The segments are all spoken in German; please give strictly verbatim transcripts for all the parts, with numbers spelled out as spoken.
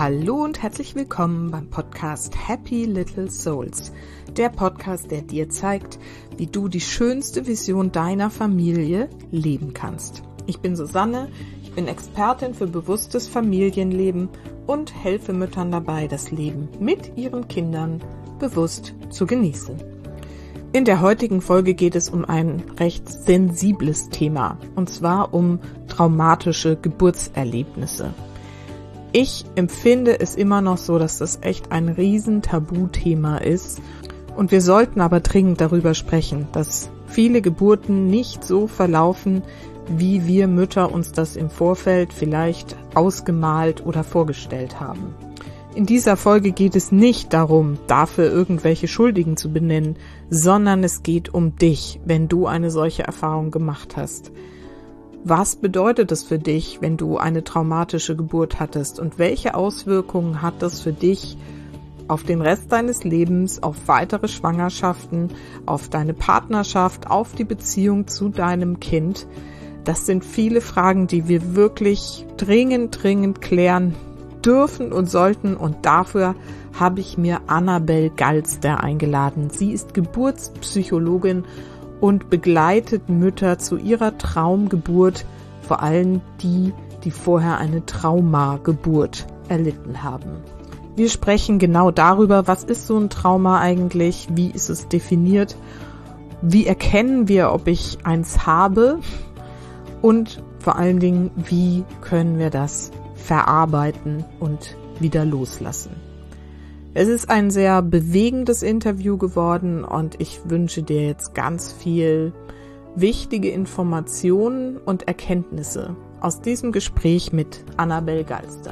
Hallo und herzlich willkommen beim Podcast Happy Little Souls. Der Podcast, der dir zeigt, wie du die schönste Vision deiner Familie leben kannst. Ich bin Susanne, ich bin Expertin für bewusstes Familienleben und helfe Müttern dabei, das Leben mit ihren Kindern bewusst zu genießen. In der heutigen Folge geht es um ein recht sensibles Thema, und zwar um traumatische Geburtserlebnisse. Ich empfinde es immer noch so, dass das echt ein riesen Tabuthema ist, und wir sollten aber dringend darüber sprechen, dass viele Geburten nicht so verlaufen, wie wir Mütter uns das im Vorfeld vielleicht ausgemalt oder vorgestellt haben. In dieser Folge geht es nicht darum, dafür irgendwelche Schuldigen zu benennen, sondern es geht um dich, wenn du eine solche Erfahrung gemacht hast. Was bedeutet es für dich, wenn du eine traumatische Geburt hattest, und welche Auswirkungen hat das für dich auf den Rest deines Lebens, auf weitere Schwangerschaften, auf deine Partnerschaft, auf die Beziehung zu deinem Kind? Das sind viele Fragen, die wir wirklich dringend, dringend klären dürfen und sollten, und dafür habe ich mir Annabel Galster eingeladen. Sie ist Geburtspsychologin und begleitet Mütter zu ihrer Traumgeburt, vor allem die, die vorher eine Traumageburt erlitten haben. Wir sprechen genau darüber, was ist so ein Trauma eigentlich, wie ist es definiert, wie erkennen wir, ob ich eins habe, und vor allen Dingen, wie können wir das verarbeiten und wieder loslassen. Es ist ein sehr bewegendes Interview geworden, und ich wünsche dir jetzt ganz viel wichtige Informationen und Erkenntnisse aus diesem Gespräch mit Annabel Galster.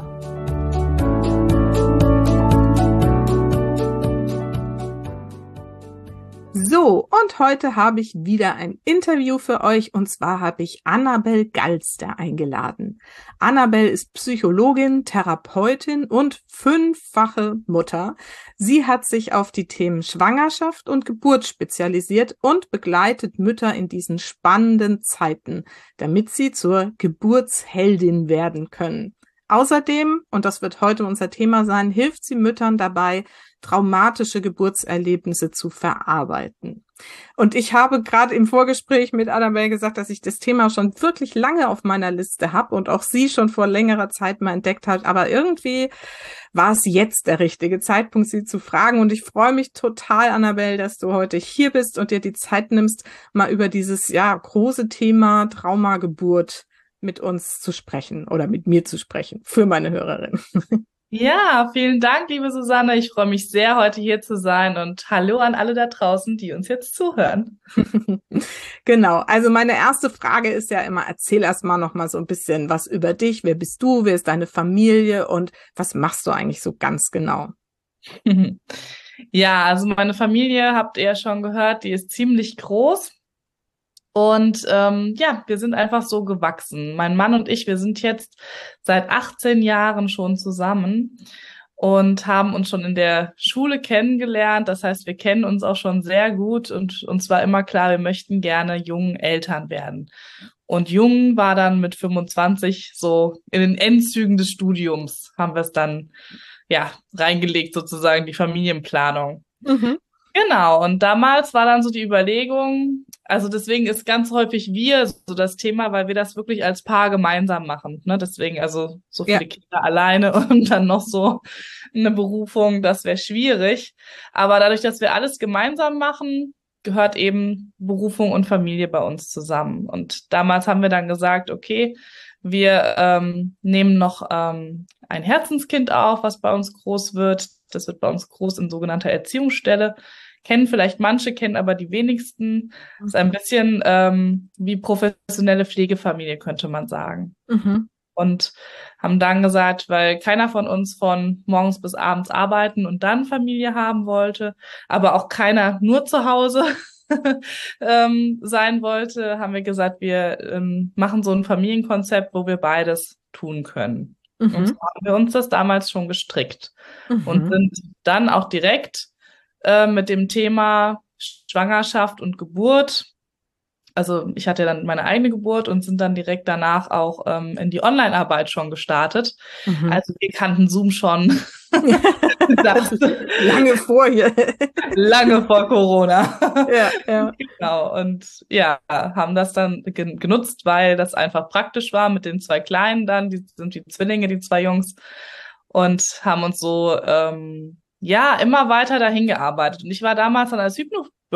So, und heute habe ich wieder ein Interview für euch, und zwar habe ich Annabel Galster eingeladen. Annabel ist Psychologin, Therapeutin und fünffache Mutter. Sie hat sich auf die Themen Schwangerschaft und Geburt spezialisiert und begleitet Mütter in diesen spannenden Zeiten, damit sie zur Geburtsheldin werden können. Außerdem, und das wird heute unser Thema sein, hilft sie Müttern dabei, traumatische Geburtserlebnisse zu verarbeiten. Und ich habe gerade im Vorgespräch mit Annabel gesagt, dass ich das Thema schon wirklich lange auf meiner Liste habe und auch sie schon vor längerer Zeit mal entdeckt hat. Aber irgendwie war es jetzt der richtige Zeitpunkt, sie zu fragen. Und ich freue mich total, Annabel, dass du heute hier bist und dir die Zeit nimmst, mal über dieses ja große Thema Traumageburt mit uns zu sprechen oder mit mir zu sprechen, für meine Hörerin. Ja, vielen Dank, liebe Susanne. Ich freue mich sehr, heute hier zu sein, und hallo an alle da draußen, die uns jetzt zuhören. Genau, also meine erste Frage ist ja immer, erzähl erst mal noch mal so ein bisschen was über dich. Wer bist du, wer ist deine Familie und was machst du eigentlich so ganz genau? Ja, also meine Familie, habt ihr ja schon gehört, die ist ziemlich groß. Und ähm, ja, wir sind einfach so gewachsen. Mein Mann und ich, wir sind jetzt seit achtzehn Jahren schon zusammen und haben uns schon in der Schule kennengelernt. Das heißt, wir kennen uns auch schon sehr gut, und uns war immer klar, wir möchten gerne jung Eltern werden. Und jung war dann mit fünfundzwanzig, so in den Endzügen des Studiums, haben wir es dann ja reingelegt, sozusagen die Familienplanung. Mhm. Genau, und damals war dann so die Überlegung, also deswegen ist ganz häufig wir so das Thema, weil wir das wirklich als Paar gemeinsam machen, ne? Deswegen also so viele ja. Kinder alleine und dann noch so eine Berufung, das wäre schwierig. Aber dadurch, dass wir alles gemeinsam machen, gehört eben Berufung und Familie bei uns zusammen. Und damals haben wir dann gesagt, okay, wir ähm, nehmen noch ähm, ein Herzenskind auf, was bei uns groß wird. Das wird bei uns groß in sogenannter Erziehungsstelle. Kennen vielleicht manche, kennen aber die wenigsten. Das ist ein bisschen ähm, wie professionelle Pflegefamilie, könnte man sagen. Mhm. Und haben dann gesagt, weil keiner von uns von morgens bis abends arbeiten und dann Familie haben wollte, aber auch keiner nur zu Hause ähm, sein wollte, haben wir gesagt, wir ähm, machen so ein Familienkonzept, wo wir beides tun können. Mhm. Und so haben wir uns das damals schon gestrickt. Mhm. Und sind dann auch direkt äh, mit dem Thema Schwangerschaft und Geburt also ich hatte dann meine eigene Geburt und sind dann direkt danach auch ähm, in die Online-Arbeit schon gestartet. Mhm. Also wir kannten Zoom schon lange vorher. Lange vor Corona. Ja, ja. Genau. Und ja, haben das dann gen- genutzt, weil das einfach praktisch war mit den zwei Kleinen dann, die sind die Zwillinge, die zwei Jungs, und haben uns so ähm, ja immer weiter dahin gearbeitet. Und ich war damals dann als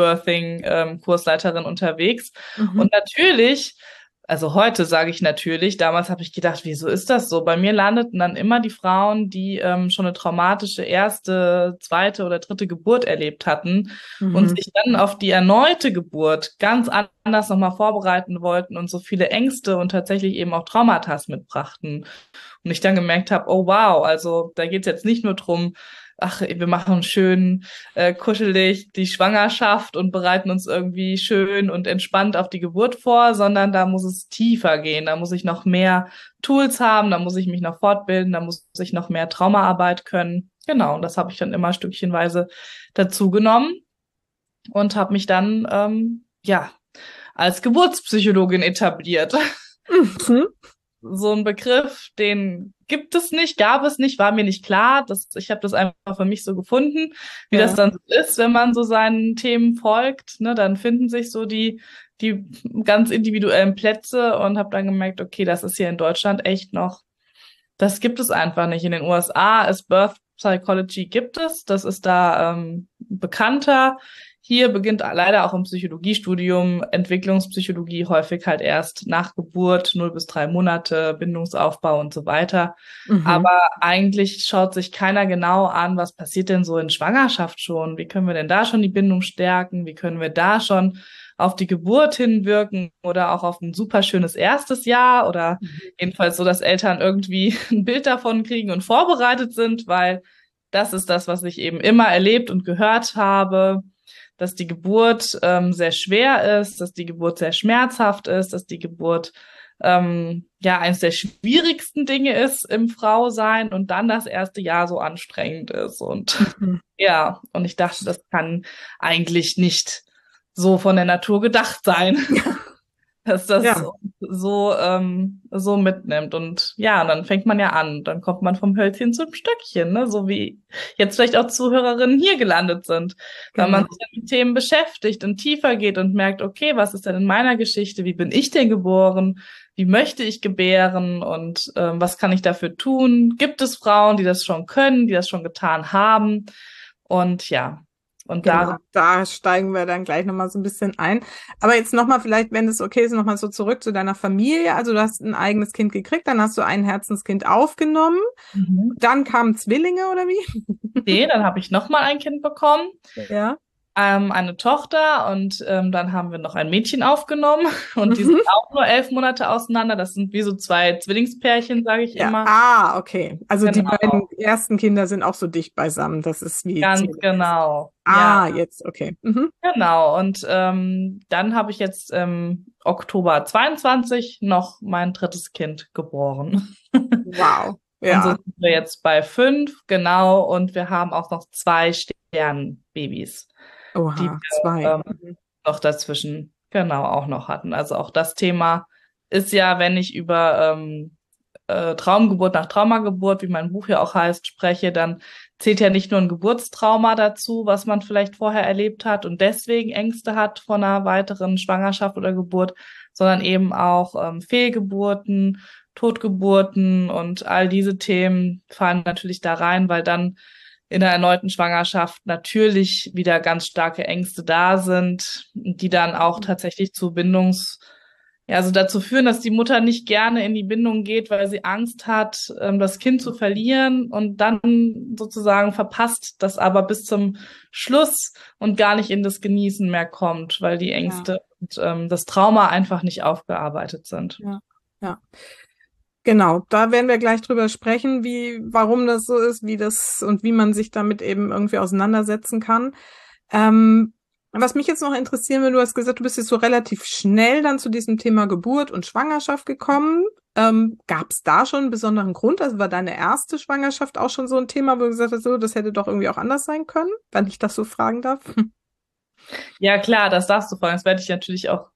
Hypnobirthing-Kursleiterin unterwegs. Mhm. Und natürlich, also heute sage ich natürlich, damals habe ich gedacht, wieso ist das so? Bei mir landeten dann immer die Frauen, die ähm, schon eine traumatische erste, zweite oder dritte Geburt erlebt hatten Mhm. und sich dann auf die erneute Geburt ganz anders nochmal vorbereiten wollten und so viele Ängste und tatsächlich eben auch Traumata mitbrachten. Und ich dann gemerkt habe, oh wow, also da geht es jetzt nicht nur drum, ach, wir machen schön äh, kuschelig die Schwangerschaft und bereiten uns irgendwie schön und entspannt auf die Geburt vor, sondern da muss es tiefer gehen. Da muss ich noch mehr Tools haben, da muss ich mich noch fortbilden, da muss ich noch mehr Traumaarbeit können. Genau, und das habe ich dann immer stückchenweise dazu genommen und habe mich dann ähm, ja als Geburtspsychologin etabliert. Mhm. So ein Begriff, den gibt es nicht, gab es nicht, war mir nicht klar. Das, ich habe das einfach für mich so gefunden, wie Ja. das dann so ist, wenn man so seinen Themen folgt. Ne, dann finden sich so die die ganz individuellen Plätze und habe dann gemerkt, okay, das ist hier in Deutschland echt noch, das gibt es einfach nicht. In den U S A ist Birth Psychology gibt es, das ist da ähm, bekannter. Hier beginnt leider auch im Psychologiestudium Entwicklungspsychologie häufig halt erst nach Geburt, null bis drei Monate, Bindungsaufbau und so weiter. Mhm. Aber eigentlich schaut sich keiner genau an, was passiert denn so in Schwangerschaft schon? Wie können wir denn da schon die Bindung stärken? Wie können wir da schon auf die Geburt hinwirken oder auch auf ein super schönes erstes Jahr oder Mhm. jedenfalls so, dass Eltern irgendwie ein Bild davon kriegen und vorbereitet sind, weil das ist das, was ich eben immer erlebt und gehört habe, dass die Geburt ähm, sehr schwer ist, dass die Geburt sehr schmerzhaft ist, dass die Geburt ähm, ja eines der schwierigsten Dinge ist im Frausein und dann das erste Jahr so anstrengend ist. Und Mhm. ja, und ich dachte, das kann eigentlich nicht so von der Natur gedacht sein, dass das Ja. so ähm, so mitnimmt. Und ja, und dann fängt man ja an, dann kommt man vom Hölzchen zum Stöckchen, ne? So wie jetzt vielleicht auch Zuhörerinnen hier gelandet sind, weil man Genau. sich dann mit Themen beschäftigt und tiefer geht und merkt, okay, was ist denn in meiner Geschichte? Wie bin ich denn geboren? Wie möchte ich gebären? Und ähm, was kann ich dafür tun? Gibt es Frauen, die das schon können, die das schon getan haben? Und ja, und Genau, da da steigen wir dann gleich nochmal so ein bisschen ein. Aber jetzt nochmal vielleicht, wenn es okay ist, nochmal so zurück zu deiner Familie. Also du hast ein eigenes Kind gekriegt, dann hast du ein Herzenskind aufgenommen, mhm. dann kamen Zwillinge oder wie? Nee, dann habe ich noch mal ein Kind bekommen. Ja. Ähm, eine Tochter und ähm, dann haben wir noch ein Mädchen aufgenommen und die Mhm. sind auch nur elf Monate auseinander. Das sind wie so zwei Zwillingspärchen, sage ich Ja. immer. Ah, okay. Also die Genau, beiden ersten Kinder sind auch so dicht beisammen. Das ist wie ganz Zwillinge. genau. Ah, Ja, jetzt, okay. Mhm. genau. Und ähm, dann habe ich jetzt im Oktober zweiundzwanzig noch mein drittes Kind geboren. Wow. Und so Ja. sind wir jetzt bei fünf, genau. Und wir haben auch noch zwei Sternbabys, die Oha, wir zwei. ähm, Mhm. noch dazwischen genau auch noch hatten. Also auch das Thema ist ja, wenn ich über ähm, äh, Traumgeburt nach Traumageburt, wie mein Buch ja auch heißt, spreche, dann zählt ja nicht nur ein Geburtstrauma dazu, was man vielleicht vorher erlebt hat und deswegen Ängste hat vor einer weiteren Schwangerschaft oder Geburt, sondern eben auch ähm, Fehlgeburten, Totgeburten und all diese Themen fallen natürlich da rein, weil dann in der erneuten Schwangerschaft natürlich wieder ganz starke Ängste da sind, die dann auch tatsächlich zu Bindungs, ja, also dazu führen, dass die Mutter nicht gerne in die Bindung geht, weil sie Angst hat, ähm, das Kind zu verlieren und dann sozusagen verpasst, das aber bis zum Schluss und gar nicht in das Genießen mehr kommt, weil die Ja, Ängste und ähm, das Trauma einfach nicht aufgearbeitet sind. ja, ja. Genau, da werden wir gleich drüber sprechen, wie, warum das so ist, wie das und wie man sich damit eben irgendwie auseinandersetzen kann. Ähm, was mich jetzt noch interessieren würde, du hast gesagt, du bist jetzt so relativ schnell dann zu diesem Thema Geburt und Schwangerschaft gekommen. Ähm, gab es da schon einen besonderen Grund? Also war deine erste Schwangerschaft auch schon so ein Thema, wo du gesagt hast, so, das hätte doch irgendwie auch anders sein können, wenn ich das so fragen darf? Ja, klar, das darfst du fragen. Das werde ich natürlich auch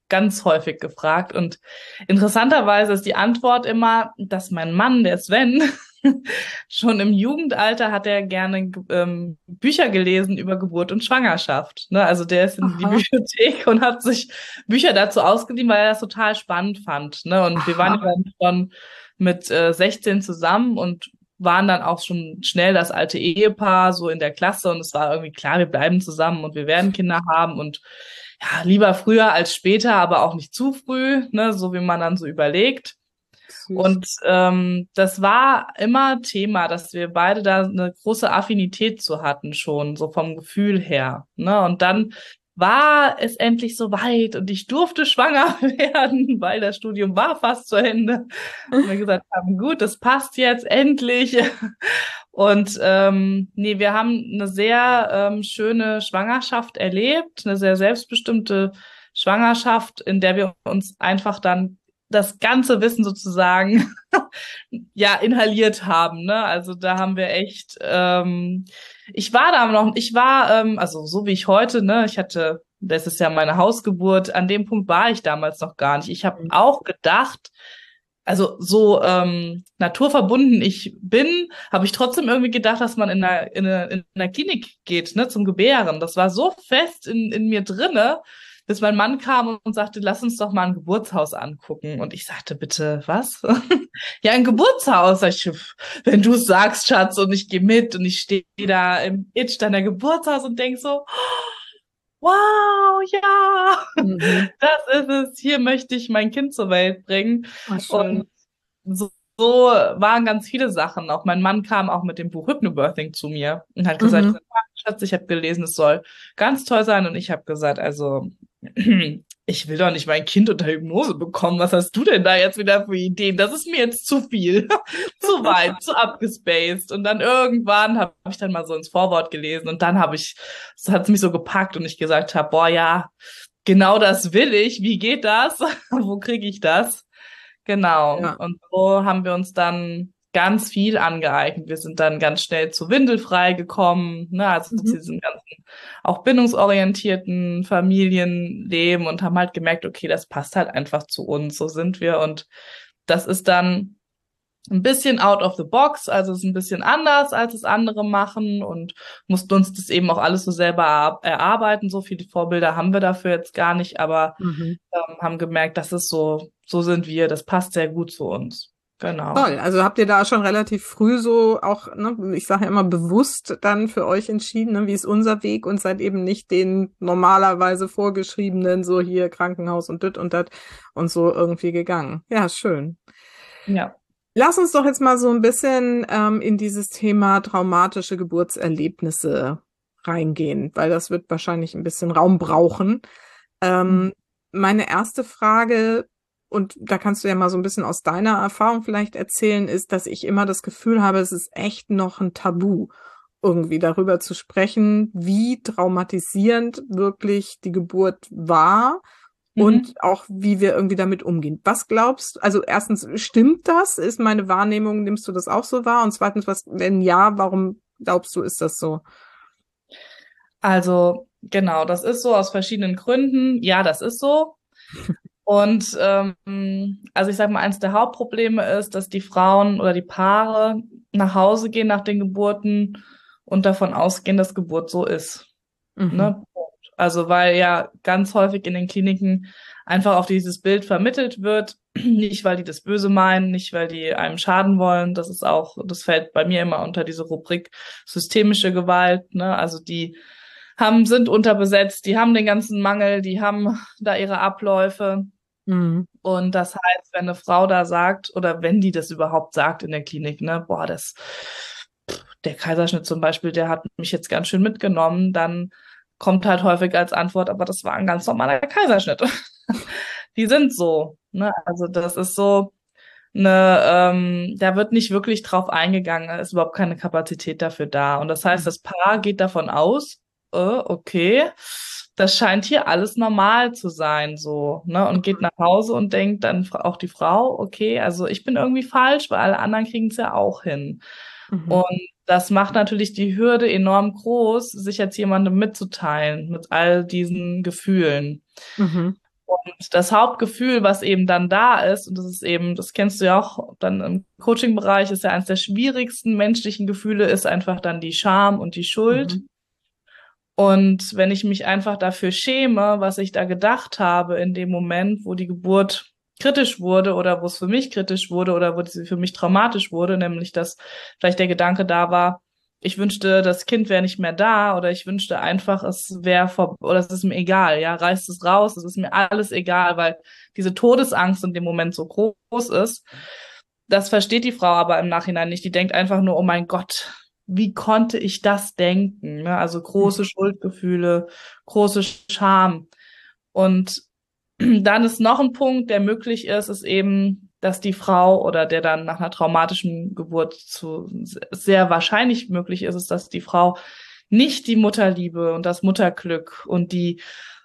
ganz häufig gefragt. Und interessanterweise ist die Antwort immer, dass mein Mann, der Sven, schon im Jugendalter hat er gerne ähm, Bücher gelesen über Geburt und Schwangerschaft. Ne? Also der ist in Aha. die Bibliothek und hat sich Bücher dazu ausgeliehen, weil er das total spannend fand. Ne? Und Aha. wir waren ja dann schon mit äh, sechzehn zusammen und waren dann auch schon schnell das alte Ehepaar so in der Klasse. Und es war irgendwie klar, wir bleiben zusammen und wir werden Kinder haben. Und ja, lieber früher als später, aber auch nicht zu früh, ne? So wie man dann so überlegt. Süß. Und ähm, das war immer Thema, dass wir beide da eine große Affinität zu hatten schon, so vom Gefühl her. Ne? Und dann war es endlich soweit und ich durfte schwanger werden, weil das Studium war fast zu Ende. Und wir gesagt haben, gut, das passt jetzt endlich. Und ähm, nee, wir haben eine sehr ähm, schöne Schwangerschaft erlebt, eine sehr selbstbestimmte Schwangerschaft, in der wir uns einfach dann das ganze Wissen sozusagen ja inhaliert haben, ne? Also da haben wir echt, ähm, ich war da noch, ich war, ähm, also so wie ich heute, ne? Ich hatte, das ist ja meine Hausgeburt, an dem Punkt war ich damals noch gar nicht. Ich habe Mhm. auch gedacht, also so ähm, naturverbunden ich bin, habe ich trotzdem irgendwie gedacht, dass man in einer, in einer, in einer Klinik geht, ne, zum Gebären. Das war so fest in, in mir drinne, bis mein Mann kam und sagte, lass uns doch mal ein Geburtshaus angucken. Und ich sagte, bitte, was? Ja, ein Geburtshaus. Sag ich, wenn du es sagst, Schatz, und ich gehe mit und ich stehe da im Itch deiner Geburtshaus und denk so, wow, ja, Mhm. das ist es. Hier möchte ich mein Kind zur Welt bringen. Ach, schön. Und so, so waren ganz viele Sachen. Auch mein Mann kam auch mit dem Buch Hypnobirthing zu mir und hat gesagt, Mhm. Schatz, ich habe gelesen, es soll ganz toll sein. Und ich habe gesagt, also ich will doch nicht mein Kind unter Hypnose bekommen. Was hast du denn da jetzt wieder für Ideen? Das ist mir jetzt zu viel, zu weit, zu abgespaced. Und dann irgendwann habe ich dann mal so ins Vorwort gelesen und dann habe ich, das hat mich so gepackt und ich gesagt habe, boah, ja, genau das will ich. Wie geht das? Wo kriege ich das? Genau. Ja. Und so haben wir uns dann ganz viel angeeignet. Wir sind dann ganz schnell zu Windelfrei gekommen, ne, also zu Mhm. diesem ganzen auch bindungsorientierten Familienleben und haben halt gemerkt, okay, das passt halt einfach zu uns, so sind wir. Und das ist dann ein bisschen out of the box, also es ist ein bisschen anders, als es andere machen und mussten uns das eben auch alles so selber er- erarbeiten. So viele Vorbilder haben wir dafür jetzt gar nicht, aber Mhm. ähm, haben gemerkt, das ist so, so sind wir, das passt sehr gut zu uns. Genau. Toll. Also habt ihr da schon relativ früh so auch, ne, ich sage ja immer bewusst dann für euch entschieden, ne, wie ist unser Weg und seid eben nicht den normalerweise vorgeschriebenen, so hier Krankenhaus und dit und dat und so irgendwie gegangen. Ja, schön. Ja. Lass uns doch jetzt mal so ein bisschen ähm, in dieses Thema traumatische Geburtserlebnisse reingehen, weil das wird wahrscheinlich ein bisschen Raum brauchen. Ähm, meine erste Frage, und da kannst du ja mal so ein bisschen aus deiner Erfahrung vielleicht erzählen, ist, dass ich immer das Gefühl habe, es ist echt noch ein Tabu, irgendwie darüber zu sprechen, wie traumatisierend wirklich die Geburt war und Mhm. auch wie wir irgendwie damit umgehen. Was glaubst du? Also erstens, stimmt das? Ist meine Wahrnehmung, nimmst du das auch so wahr? Und zweitens, was, wenn ja, warum glaubst du, ist das so? Also, genau, das ist so aus verschiedenen Gründen. Ja, das ist so. Und ähm, also ich sage mal, eins der Hauptprobleme ist, dass die Frauen oder die Paare nach Hause gehen nach den Geburten und davon ausgehen, dass Geburt so ist. Mhm. Ne? Also weil ja ganz häufig in den Kliniken einfach auf dieses Bild vermittelt wird, nicht weil die das böse meinen, nicht weil die einem schaden wollen. Das ist auch, das fällt bei mir immer unter diese Rubrik systemische Gewalt. Ne? Also die haben, sind unterbesetzt, die haben den ganzen Mangel, die haben da ihre Abläufe. Mhm. Und das heißt, wenn eine Frau da sagt, oder wenn die das überhaupt sagt in der Klinik, ne, boah, das, der Kaiserschnitt zum Beispiel, der hat mich jetzt ganz schön mitgenommen, dann kommt halt häufig als Antwort, aber das war ein ganz normaler Kaiserschnitt. Die sind so, ne, also das ist so eine, ähm, da wird nicht wirklich drauf eingegangen, da ist überhaupt keine Kapazität dafür da. Und das heißt, das Paar geht davon aus, äh, okay, das scheint hier alles normal zu sein, so, ne, und geht nach Hause und denkt dann fra- auch die Frau, okay, also ich bin irgendwie falsch, weil alle anderen kriegen es ja auch hin. Mhm. Und das macht natürlich die Hürde enorm groß, sich jetzt jemandem mitzuteilen, mit all diesen Gefühlen. Mhm. Und das Hauptgefühl, was eben dann da ist, und das ist eben, das kennst du ja auch dann im Coaching-Bereich, ist ja eines der schwierigsten menschlichen Gefühle, ist einfach dann die Scham und die Schuld. Mhm. Und wenn ich mich einfach dafür schäme, was ich da gedacht habe in dem Moment, wo die Geburt kritisch wurde oder wo es für mich kritisch wurde oder wo sie für mich traumatisch wurde, nämlich dass vielleicht der Gedanke da war, ich wünschte, das Kind wäre nicht mehr da oder ich wünschte einfach, es wäre vor oder es ist mir egal, ja, reißt es raus, es ist mir alles egal, weil diese Todesangst in dem Moment so groß ist. Das versteht die Frau aber im Nachhinein nicht. Die denkt einfach nur, oh mein Gott, wie konnte ich das denken? Ne? Also große Schuldgefühle, große Scham. Und dann ist noch ein Punkt, der möglich ist, ist eben, dass die Frau oder der dann nach einer traumatischen Geburt zu sehr wahrscheinlich möglich ist, ist, dass die Frau nicht die Mutterliebe und das Mutterglück und die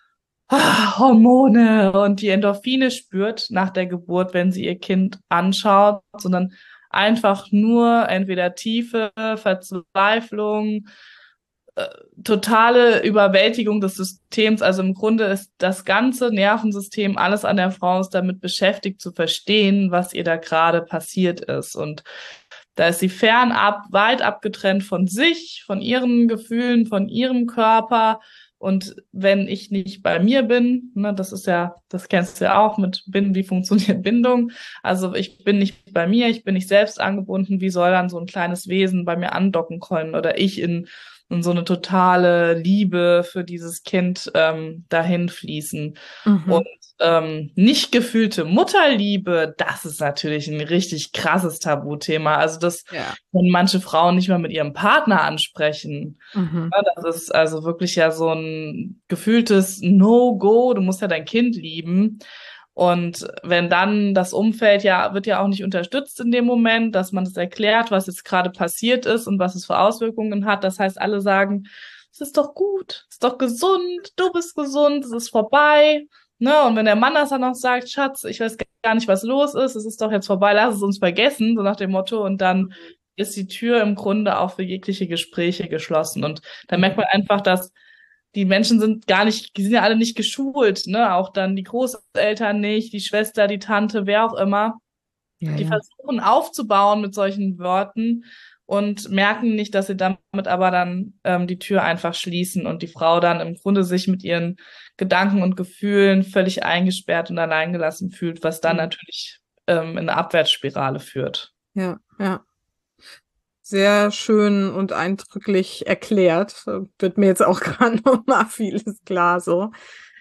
ah, Hormone und die Endorphine spürt nach der Geburt, wenn sie ihr Kind anschaut, sondern einfach nur entweder tiefe Verzweiflung, äh, totale Überwältigung des Systems. Also im Grunde ist das ganze Nervensystem, alles an der Frau ist damit beschäftigt zu verstehen, was ihr da gerade passiert ist. Und da ist sie fernab, weit abgetrennt von sich, von ihren Gefühlen, von ihrem Körper. Und wenn ich nicht bei mir bin, ne, das ist ja, das kennst du ja auch mit Binden, wie funktioniert Bindung? Also ich bin nicht bei mir, ich bin nicht selbst angebunden. Wie soll dann so ein kleines Wesen bei mir andocken können oder ich in, in so eine totale Liebe für dieses Kind ähm, dahin fließen? Mhm. Und ähm, nicht gefühlte Mutterliebe, das ist natürlich ein richtig krasses Tabuthema. Also das Ja. können manche Frauen nicht mal mit ihrem Partner ansprechen. Mhm. Ja, das ist also wirklich ja so ein gefühltes No-Go. Du musst ja dein Kind lieben. Und wenn dann das Umfeld ja, wird ja auch nicht unterstützt in dem Moment, dass man das erklärt, was jetzt gerade passiert ist und was es für Auswirkungen hat. Das heißt, alle sagen, es ist doch gut, es ist doch gesund, du bist gesund, es ist vorbei. Ne? Und wenn der Mann das dann noch sagt, Schatz, ich weiß gar nicht, was los ist, es ist doch jetzt vorbei, lass es uns vergessen, so nach dem Motto. Und dann ist die Tür im Grunde auch für jegliche Gespräche geschlossen. Und da merkt man einfach, dass die Menschen sind gar nicht, die sind ja alle nicht geschult, ne? Auch dann die Großeltern nicht, die Schwester, die Tante, wer auch immer. Ja, Die ja. versuchen aufzubauen mit solchen Worten und merken nicht, dass sie damit aber dann ähm, die Tür einfach schließen und die Frau dann im Grunde sich mit ihren Gedanken und Gefühlen völlig eingesperrt und alleingelassen fühlt, was dann Mhm. natürlich ähm, in eine Abwärtsspirale führt. Ja, ja. Sehr schön und eindrücklich erklärt. Wird mir jetzt auch gerade noch mal vieles klar so.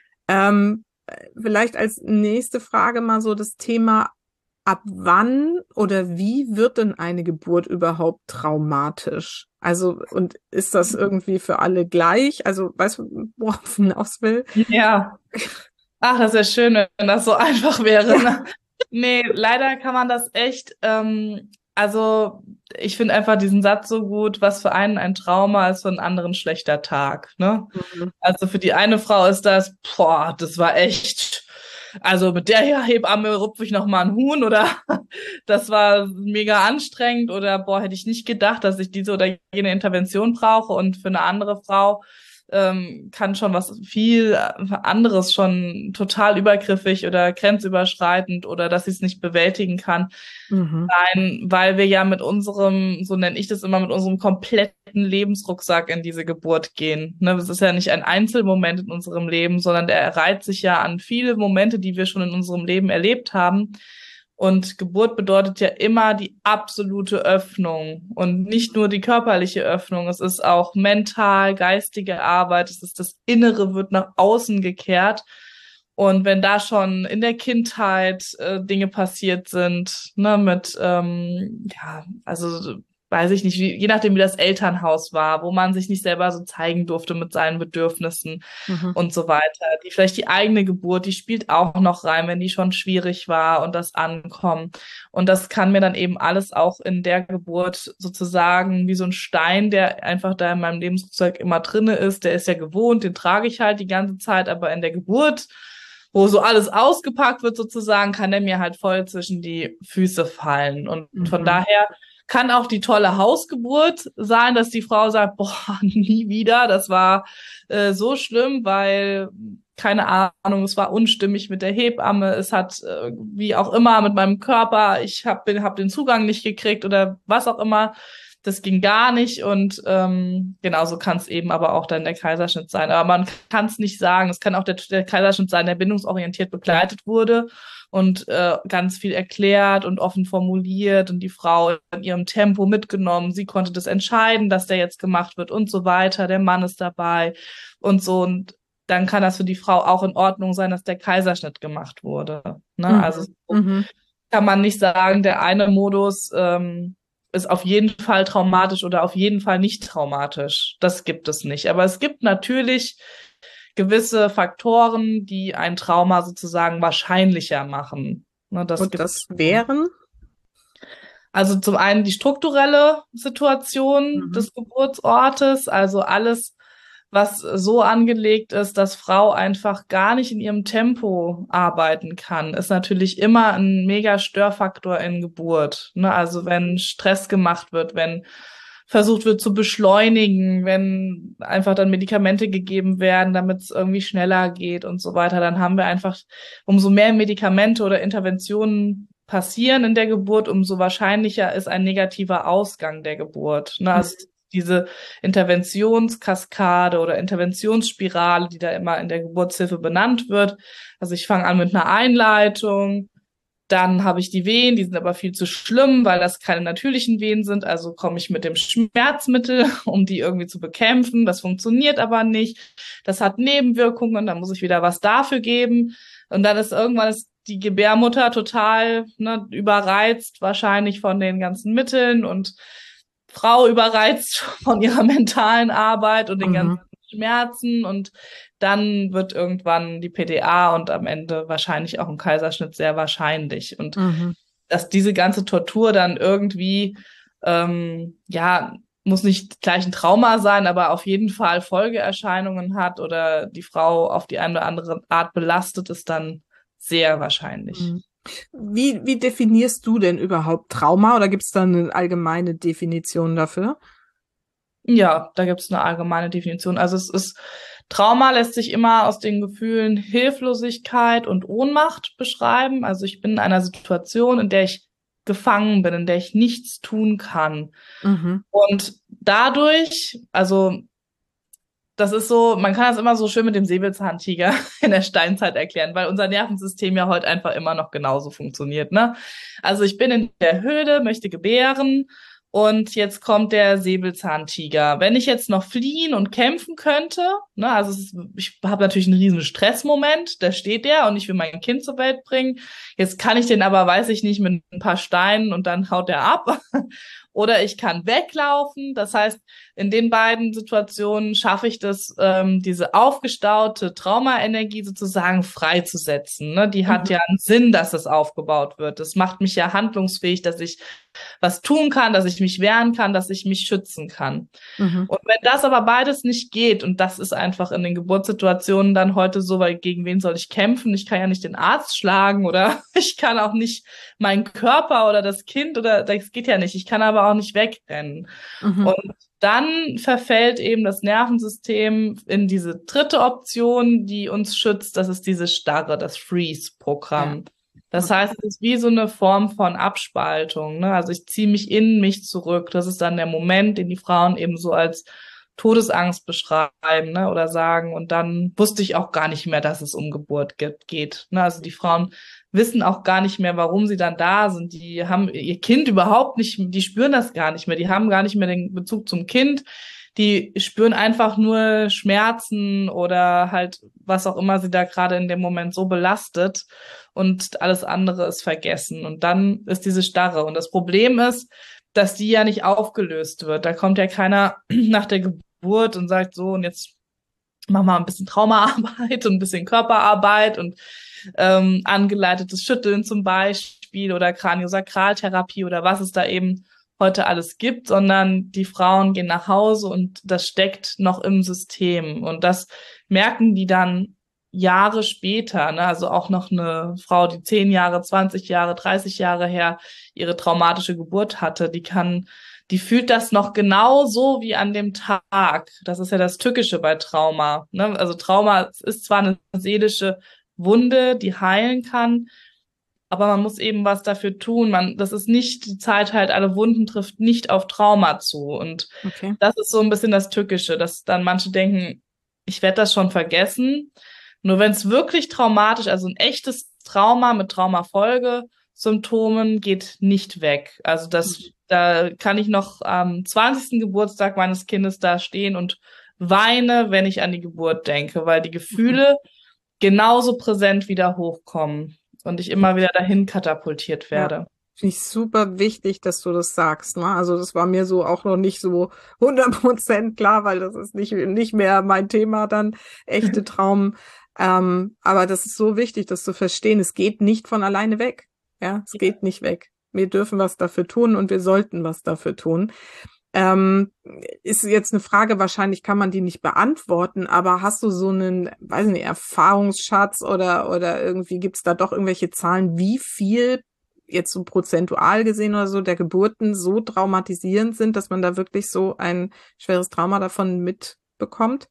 Ähm, vielleicht als nächste Frage mal so das Thema, ab wann oder wie wird denn eine Geburt überhaupt traumatisch? Also, und ist das irgendwie für alle gleich? Also, weißt du, worauf ich hinaus will? Ja. Ach, das wäre schön, wenn das so einfach wäre. Ja. Ne? Nee, leider kann man das echt, ähm, also ich finde einfach diesen Satz so gut, was für einen ein Trauma ist, für einen anderen schlechter Tag. Ne? Mhm. Also für die eine Frau ist das, boah, das war echt, also mit der Hebamme rupfe ich noch mal ein Huhn oder das war mega anstrengend oder boah, hätte ich nicht gedacht, dass ich diese oder jene Intervention brauche. Und für eine andere Frau ähm, kann schon was viel anderes schon total übergriffig oder grenzüberschreitend oder dass sie es nicht bewältigen kann Mhm. sein, weil wir ja mit unserem, so nenne ich das immer, mit unserem kompletten Lebensrucksack in diese Geburt gehen. Ne, das ist ja nicht ein Einzelmoment in unserem Leben, sondern der reiht sich ja an viele Momente, die wir schon in unserem Leben erlebt haben. Und Geburt bedeutet ja immer die absolute Öffnung und nicht nur die körperliche Öffnung. Es ist auch mental, geistige Arbeit. Es ist das Innere wird nach außen gekehrt. Und wenn da schon in der Kindheit äh, Dinge passiert sind, ne, mit, ähm, ja, also weiß ich nicht, wie, je nachdem, wie das Elternhaus war, wo man sich nicht selber so zeigen durfte mit seinen Bedürfnissen Mhm. und so weiter. Die vielleicht die eigene Geburt, die spielt auch noch rein, wenn die schon schwierig war und das Ankommen. Und das kann mir dann eben alles auch in der Geburt sozusagen wie so ein Stein, der einfach da in meinem Lebensrucksack immer drinne ist, der ist ja gewohnt, den trage ich halt die ganze Zeit, aber in der Geburt, wo so alles ausgepackt wird sozusagen, kann der mir halt voll zwischen die Füße fallen. Und von Mhm. daher kann auch die tolle Hausgeburt sein, dass die Frau sagt, boah, nie wieder, das war äh, so schlimm, weil keine Ahnung, es war unstimmig mit der Hebamme, es hat äh, wie auch immer mit meinem Körper, ich habe hab den Zugang nicht gekriegt oder was auch immer, das ging gar nicht und ähm, genauso kann es eben aber auch dann der Kaiserschnitt sein. Aber man kann es nicht sagen, es kann auch der, der Kaiserschnitt sein, der bindungsorientiert begleitet wurde und äh, ganz viel erklärt und offen formuliert und die Frau in ihrem Tempo mitgenommen, sie konnte das entscheiden, dass der jetzt gemacht wird und so weiter, der Mann ist dabei und so und dann kann das für die Frau auch in Ordnung sein, dass der Kaiserschnitt gemacht wurde. Ne? Mhm. Also so Mhm. kann man nicht sagen, der eine Modus ähm, ist auf jeden Fall traumatisch oder auf jeden Fall nicht traumatisch. Das gibt es nicht. Aber es gibt natürlich gewisse Faktoren, die ein Trauma sozusagen wahrscheinlicher machen. Ne, das Und gibt's. das wären? Also zum einen die strukturelle Situation Mhm. des Geburtsortes, also alles, was so angelegt ist, dass Frau einfach gar nicht in ihrem Tempo arbeiten kann, ist natürlich immer ein mega Störfaktor in Geburt. Ne? Also wenn Stress gemacht wird, wenn versucht wird zu beschleunigen, wenn einfach dann Medikamente gegeben werden, damit es irgendwie schneller geht und so weiter, dann haben wir einfach, umso mehr Medikamente oder Interventionen passieren in der Geburt, umso wahrscheinlicher ist ein negativer Ausgang der Geburt. Ne? Also diese Interventionskaskade oder Interventionsspirale, die da immer in der Geburtshilfe benannt wird. Also ich fange an mit einer Einleitung, dann habe ich die Wehen, die sind aber viel zu schlimm, weil das keine natürlichen Wehen sind. Also komme ich mit dem Schmerzmittel, um die irgendwie zu bekämpfen. Das funktioniert aber nicht. Das hat Nebenwirkungen, dann muss ich wieder was dafür geben. Und dann ist irgendwann ist die Gebärmutter total ne, überreizt, wahrscheinlich von den ganzen Mitteln und Frau überreizt von ihrer mentalen Arbeit und den Mhm. ganzen Schmerzen und dann wird irgendwann die P D A und am Ende wahrscheinlich auch ein Kaiserschnitt sehr wahrscheinlich. Und Mhm. dass diese ganze Tortur dann irgendwie, ähm, ja, muss nicht gleich ein Trauma sein, aber auf jeden Fall Folgeerscheinungen hat oder die Frau auf die eine oder andere Art belastet, ist dann sehr wahrscheinlich. Mhm. Wie, wie definierst du denn überhaupt Trauma oder gibt es da eine allgemeine Definition dafür? Ja, da gibt es eine allgemeine Definition. Also es ist, Trauma lässt sich immer aus den Gefühlen Hilflosigkeit und Ohnmacht beschreiben. Also ich bin in einer Situation, in der ich gefangen bin, in der ich nichts tun kann. Mhm. Und dadurch, also das ist so, man kann das immer so schön mit dem Säbelzahntiger in der Steinzeit erklären, weil unser Nervensystem ja heute einfach immer noch genauso funktioniert, ne? Also ich bin in der Höhle, möchte gebären und jetzt kommt der Säbelzahntiger. Wenn ich jetzt noch fliehen und kämpfen könnte, ne, also es ist, ich habe natürlich einen riesen Stressmoment, da steht der und ich will mein Kind zur Welt bringen. Jetzt kann ich den aber, weiß ich nicht, mit ein paar Steinen und dann haut der ab. Oder ich kann weglaufen. Das heißt, in den beiden Situationen schaffe ich das, ähm, diese aufgestaute Traumaenergie sozusagen freizusetzen. Ne? Die hat Mhm. ja einen Sinn, dass es aufgebaut wird. Das macht mich ja handlungsfähig, dass ich was tun kann, dass ich mich wehren kann, dass ich mich schützen kann. Mhm. Und wenn das aber beides nicht geht, und das ist einfach in den Geburtssituationen dann heute so, weil gegen wen soll ich kämpfen? Ich kann ja nicht den Arzt schlagen oder ich kann auch nicht meinen Körper oder das Kind oder das geht ja nicht. Ich kann aber auch nicht wegrennen. Mhm. Und dann verfällt eben das Nervensystem in diese dritte Option, die uns schützt. Das ist diese Starre, das Freeze-Programm. Ja. Das heißt, es ist wie so eine Form von Abspaltung. Ne? Also ich ziehe mich in mich zurück. Das ist dann der Moment, den die Frauen eben so als Todesangst beschreiben, ne? Oder sagen. Und dann wusste ich auch gar nicht mehr, dass es um Geburt geht. geht ne? Also die Frauen wissen auch gar nicht mehr, warum sie dann da sind. Die haben ihr Kind überhaupt nicht, die spüren das gar nicht mehr. Die haben gar nicht mehr den Bezug zum Kind. Die spüren einfach nur Schmerzen oder halt was auch immer sie da gerade in dem Moment so belastet und alles andere ist vergessen. Und dann ist diese Starre. Und das Problem ist, dass die ja nicht aufgelöst wird. Da kommt ja keiner nach der Geburt und sagt so, und jetzt machen wir ein bisschen Traumaarbeit und ein bisschen Körperarbeit und ähm, angeleitetes Schütteln zum Beispiel oder Kraniosakraltherapie oder was es da eben heute alles gibt, sondern die Frauen gehen nach Hause und das steckt noch im System. Und das merken die dann Jahre später, ne? Also auch noch eine Frau, die zehn Jahre, zwanzig Jahre, dreißig Jahre her ihre traumatische Geburt hatte, die kann die fühlt das noch genauso wie an dem Tag. Das ist ja das Tückische bei Trauma, ne? Also Trauma ist zwar eine seelische Wunde, die heilen kann, aber man muss eben was dafür tun. Man, das ist nicht, die Zeit halt, alle Wunden trifft nicht auf Trauma zu. Und Okay. das ist so ein bisschen das Tückische, dass dann manche denken, ich werde das schon vergessen. Nur wenn es wirklich traumatisch, also ein echtes Trauma mit Traumafolgesymptomen geht nicht weg. Also das, da kann ich noch am zwanzigsten Geburtstag meines Kindes da stehen und weine, wenn ich an die Geburt denke, weil die Gefühle genauso präsent wieder hochkommen und ich immer wieder dahin katapultiert werde. Ja. Finde ich super wichtig, dass du das sagst, ne? Also das war mir so auch noch nicht so hundert Prozent klar, weil das ist nicht, nicht mehr mein Thema dann, echte Traum. ähm, aber das ist so wichtig, das zu verstehen. Es geht nicht von alleine weg. Ja, es Ja. geht nicht weg. Wir dürfen was dafür tun und wir sollten was dafür tun. Ähm, ist jetzt eine Frage, wahrscheinlich kann man die nicht beantworten, aber hast du so einen, weiß nicht, Erfahrungsschatz oder, oder irgendwie gibt's da doch irgendwelche Zahlen, wie viel jetzt so prozentual gesehen oder so der Geburten so traumatisierend sind, dass man da wirklich so ein schweres Trauma davon mitbekommt?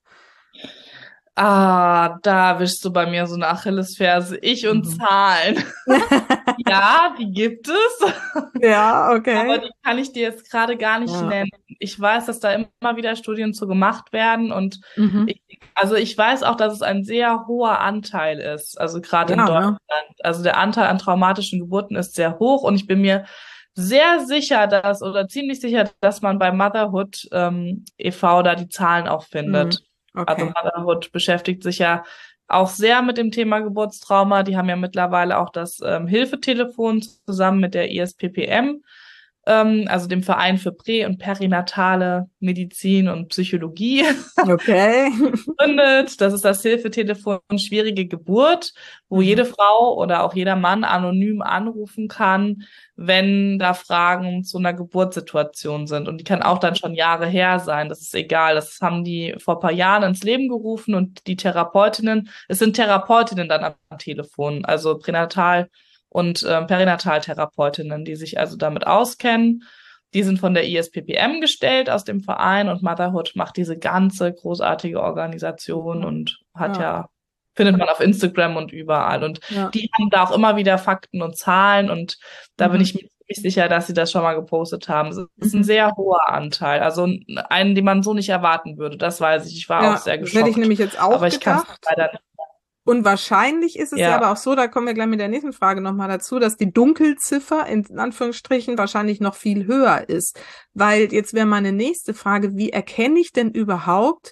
Ah, da wischst du bei mir so eine Achillesferse. Ich und Mhm. Zahlen. Ja, die gibt es. Ja, okay. Aber die kann ich dir jetzt gerade gar nicht Ja. nennen. Ich weiß, dass da immer wieder Studien zu gemacht werden und Mhm. ich, also ich weiß auch, dass es ein sehr hoher Anteil ist, also gerade in Ja, ne? Deutschland. Also der Anteil an traumatischen Geburten ist sehr hoch und ich bin mir sehr sicher, dass oder ziemlich sicher, dass man bei Motherhood ähm, e V da die Zahlen auch findet. Mhm. Also Okay. Motherhood beschäftigt sich ja auch sehr mit dem Thema Geburtstrauma. Die haben ja mittlerweile auch das ähm, Hilfetelefon zusammen mit der I S P P M, ähm, also dem Verein für Prä- und Perinatale Medizin und Psychologie, Okay. gegründet. Das ist das Hilfetelefon Schwierige Geburt, wo Mhm. jede Frau oder auch jeder Mann anonym anrufen kann, wenn da Fragen zu einer Geburtssituation sind. Und die kann auch dann schon Jahre her sein. Das ist egal. Das haben die vor ein paar Jahren ins Leben gerufen und die Therapeutinnen, es sind Therapeutinnen dann am Telefon, also Pränatal- und ähm, Perinataltherapeutinnen, die sich also damit auskennen. Die sind von der I S P P M gestellt aus dem Verein und Motherhood macht diese ganze großartige Organisation und hat Ja. ja, findet man auf Instagram und überall. Und Ja. die haben da auch immer wieder Fakten und Zahlen und da Mhm. bin ich mir ziemlich sicher, dass sie das schon mal gepostet haben. Es ist ein Mhm. sehr hoher Anteil, also einen, den man so nicht erwarten würde. Das weiß ich. Ich war Ja, auch sehr das hätte ich geschockt, nämlich jetzt auch aber ich kann es gedacht. leider nicht. Und wahrscheinlich ist es ja Ja, aber auch so, da kommen wir gleich mit der nächsten Frage nochmal dazu, dass die Dunkelziffer in Anführungsstrichen wahrscheinlich noch viel höher ist. Weil jetzt wäre meine nächste Frage, wie erkenne ich denn überhaupt,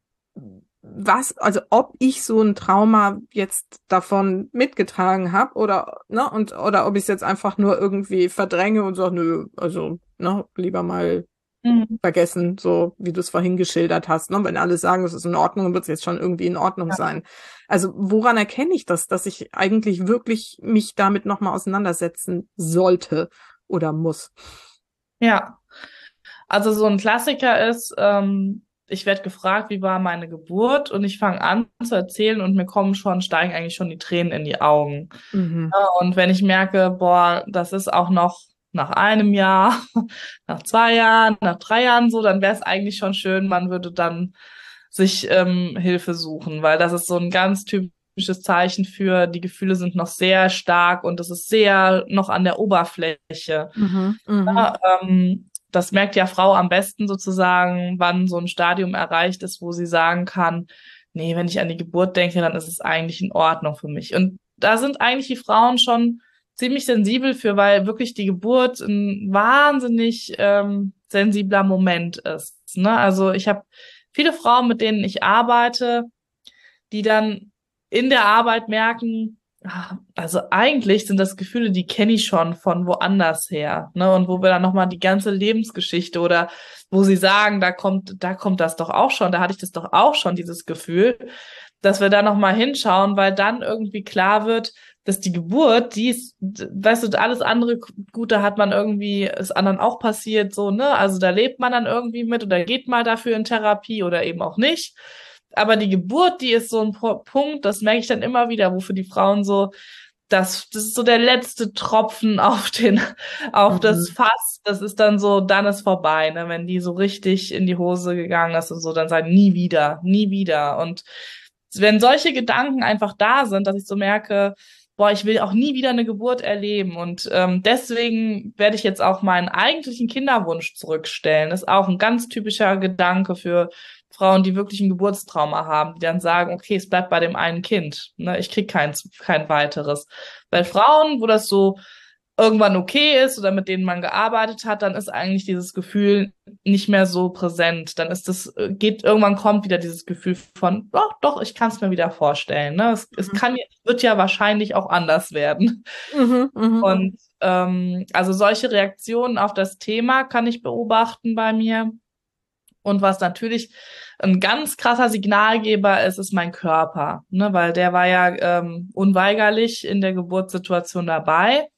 was, also ob ich so ein Trauma jetzt davon mitgetragen habe oder, ne, und, oder ob ich es jetzt einfach nur irgendwie verdränge und sage, nö, also, ne, lieber mal mhm. vergessen, so wie du es vorhin geschildert hast. Ne? Wenn alle sagen, es ist in Ordnung, dann wird es jetzt schon irgendwie in Ordnung Ja. sein. Also woran erkenne ich das, dass ich eigentlich wirklich mich damit nochmal auseinandersetzen sollte oder muss? Ja. Also so ein Klassiker ist, ähm, ich werde gefragt, wie war meine Geburt und ich fange an zu erzählen und mir kommen schon, steigen eigentlich schon die Tränen in die Augen. Mhm. Ja, und wenn ich merke, boah, das ist auch noch nach einem Jahr, nach zwei Jahren, nach drei Jahren so, dann wäre es eigentlich schon schön, man würde dann sich ähm, Hilfe suchen, weil das ist so ein ganz typisches Zeichen für, die Gefühle sind noch sehr stark und es ist sehr noch an der Oberfläche. Mhm. Mhm. Ja, ähm, das merkt ja Frau am besten sozusagen, wann so ein Stadium erreicht ist, wo sie sagen kann, nee, wenn ich an die Geburt denke, dann ist es eigentlich in Ordnung für mich. Und da sind eigentlich die Frauen schon ziemlich sensibel für, weil wirklich die Geburt ein wahnsinnig ähm, sensibler Moment ist. Ne? Also ich habe viele Frauen, mit denen ich arbeite, die dann in der Arbeit merken, also eigentlich sind das Gefühle, die kenne ich schon von woanders her, ne? Und wo wir dann nochmal die ganze Lebensgeschichte oder wo sie sagen, da kommt, da kommt das doch auch schon, da hatte ich das doch auch schon, dieses Gefühl, dass wir da nochmal hinschauen, weil dann irgendwie klar wird, dass die Geburt, die ist, weißt du, alles andere Gute hat man irgendwie, ist anderen auch passiert, so, ne? Also da lebt man dann irgendwie mit oder geht mal dafür in Therapie oder eben auch nicht. Aber die Geburt, die ist so ein Punkt, das merke ich dann immer wieder, wofür die Frauen so, das, das ist so der letzte Tropfen auf den, auf Mhm. das Fass. Das ist dann so, dann ist vorbei, ne? Wenn die so richtig in die Hose gegangen ist und so, dann sagen, nie wieder, nie wieder. Und wenn solche Gedanken einfach da sind, dass ich so merke, boah, ich will auch nie wieder eine Geburt erleben. Und ähm, deswegen werde ich jetzt auch meinen eigentlichen Kinderwunsch zurückstellen. Das ist auch ein ganz typischer Gedanke für Frauen, die wirklich ein Geburtstrauma haben, die dann sagen, okay, es bleibt bei dem einen Kind, ne, ich krieg kein, kein weiteres. Bei Frauen, wo das so irgendwann okay ist oder mit denen man gearbeitet hat, dann ist eigentlich dieses Gefühl nicht mehr so präsent. Dann ist das, geht, irgendwann kommt wieder dieses Gefühl von, doch, doch, ich kann es mir wieder vorstellen. Ne? Es, es kann, wird ja wahrscheinlich auch anders werden. Mhm, mhm. Und ähm, also solche Reaktionen auf das Thema kann ich beobachten bei mir. Und was natürlich ein ganz krasser Signalgeber ist, ist mein Körper, ne? Weil der war ja ähm, unweigerlich in der Geburtssituation dabei.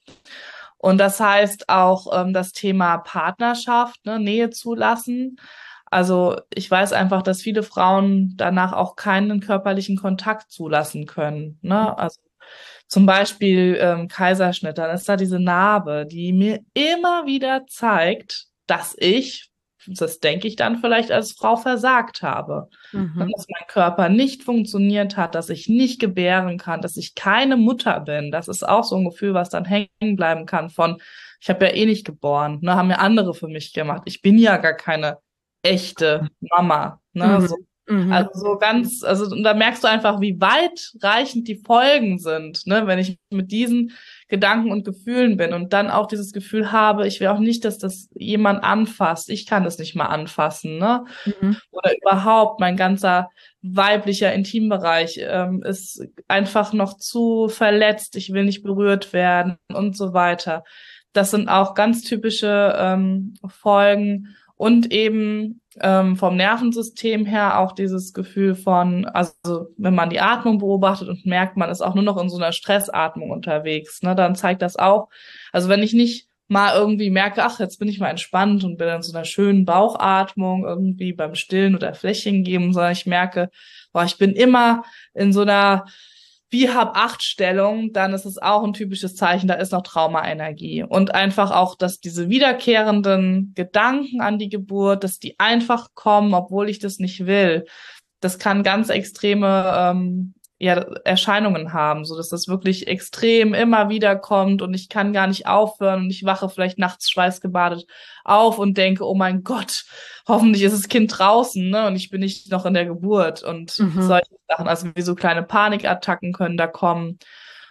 Und das heißt auch ähm, das Thema Partnerschaft, ne? Nähe zulassen. Also ich weiß einfach, dass viele Frauen danach auch keinen körperlichen Kontakt zulassen können, ne? Also zum Beispiel ähm, Kaiserschnitt, dann ist da diese Narbe, die mir immer wieder zeigt, dass ich, das denke ich dann vielleicht als Frau, versagt habe. Mhm. Dass mein Körper nicht funktioniert hat, dass ich nicht gebären kann, dass ich keine Mutter bin. Das ist auch so ein Gefühl, was dann hängen bleiben kann von, ich habe ja eh nicht geboren, ne, haben ja andere für mich gemacht. Ich bin ja gar keine echte Mama, ne, Mhm. so. Mhm. Also so ganz, also und da merkst du einfach, wie weitreichend die Folgen sind, ne, wenn ich mit diesen Gedanken und Gefühlen bin und dann auch dieses Gefühl habe, ich will auch nicht, dass das jemand anfasst. Ich kann das nicht mal anfassen, ne? Mhm. Oder überhaupt mein ganzer weiblicher Intimbereich ähm, ist einfach noch zu verletzt. Ich will nicht berührt werden und so weiter. Das sind auch ganz typische ähm, Folgen. Und eben ähm, vom Nervensystem her auch dieses Gefühl von, also wenn man die Atmung beobachtet und merkt, man ist auch nur noch in so einer Stressatmung unterwegs, ne, dann zeigt das auch, also wenn ich nicht mal irgendwie merke, ach, jetzt bin ich mal entspannt und bin in so einer schönen Bauchatmung irgendwie beim Stillen oder Fläschchen geben, sondern ich merke, boah, ich bin immer in so einer wie Hab-Acht-Stellung, dann ist es auch ein typisches Zeichen, da ist noch Traumaenergie. Und einfach auch, dass diese wiederkehrenden Gedanken an die Geburt, dass die einfach kommen, obwohl ich das nicht will, das kann ganz extreme ähm, ja, Erscheinungen haben, so dass das wirklich extrem immer wieder kommt und ich kann gar nicht aufhören und ich wache vielleicht nachts schweißgebadet auf und denke, oh mein Gott, hoffentlich ist das Kind draußen, ne, und ich bin nicht noch in der Geburt und Mhm. solche Sachen, also wie so kleine Panikattacken können da kommen.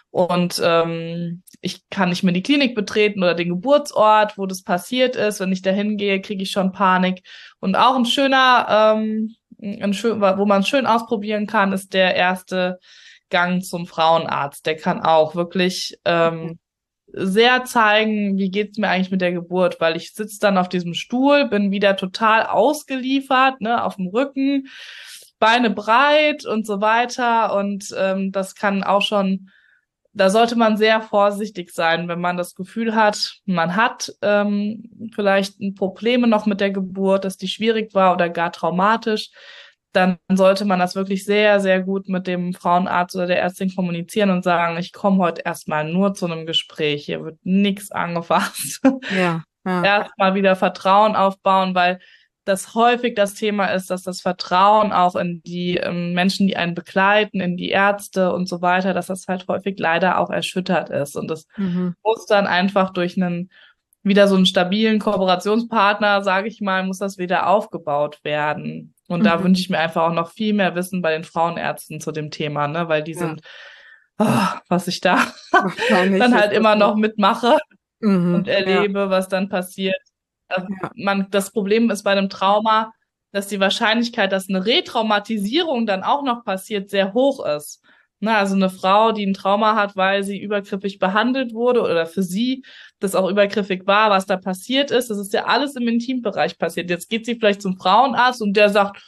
Und ähm, ich kann nicht mehr die Klinik betreten oder den Geburtsort, wo das passiert ist. Wenn ich da hingehe, kriege ich schon Panik. Und auch ein schöner, ähm, ein schön, wo man schön ausprobieren kann, ist der erste Gang zum Frauenarzt. Der kann auch wirklich ähm, sehr zeigen, wie geht's mir eigentlich mit der Geburt, weil ich sitze dann auf diesem Stuhl, bin wieder total ausgeliefert, ne, auf dem Rücken, Beine breit und so weiter. Und ähm, das kann auch schon, da sollte man sehr vorsichtig sein, wenn man das Gefühl hat, man hat ähm, vielleicht Probleme noch mit der Geburt, dass die schwierig war oder gar traumatisch, dann sollte man das wirklich sehr, sehr gut mit dem Frauenarzt oder der Ärztin kommunizieren und sagen, ich komme heute erstmal nur zu einem Gespräch, hier wird nichts angefasst. Ja, ja. Erstmal wieder Vertrauen aufbauen, weil das häufig das Thema ist, dass das Vertrauen auch in die ähm, Menschen, die einen begleiten, in die Ärzte und so weiter, dass das halt häufig leider auch erschüttert ist. Und das Mhm. muss dann einfach durch einen wieder so einen stabilen Kooperationspartner, sage ich mal, muss das wieder aufgebaut werden. Und da Mhm. wünsche ich mir einfach auch noch viel mehr Wissen bei den Frauenärzten zu dem Thema, ne, weil die Ja. sind, oh, was ich da Wahrscheinlich dann ist halt das immer so. noch mitmache Mhm. und Ja, erlebe, was dann passiert. Also ja. man, das Problem ist bei einem Trauma, dass die Wahrscheinlichkeit, dass eine Retraumatisierung dann auch noch passiert, sehr hoch ist. Na, also eine Frau, die ein Trauma hat, weil sie übergriffig behandelt wurde oder für sie das auch übergriffig war, was da passiert ist, das ist ja alles im Intimbereich passiert. Jetzt geht sie vielleicht zum Frauenarzt und der sagt,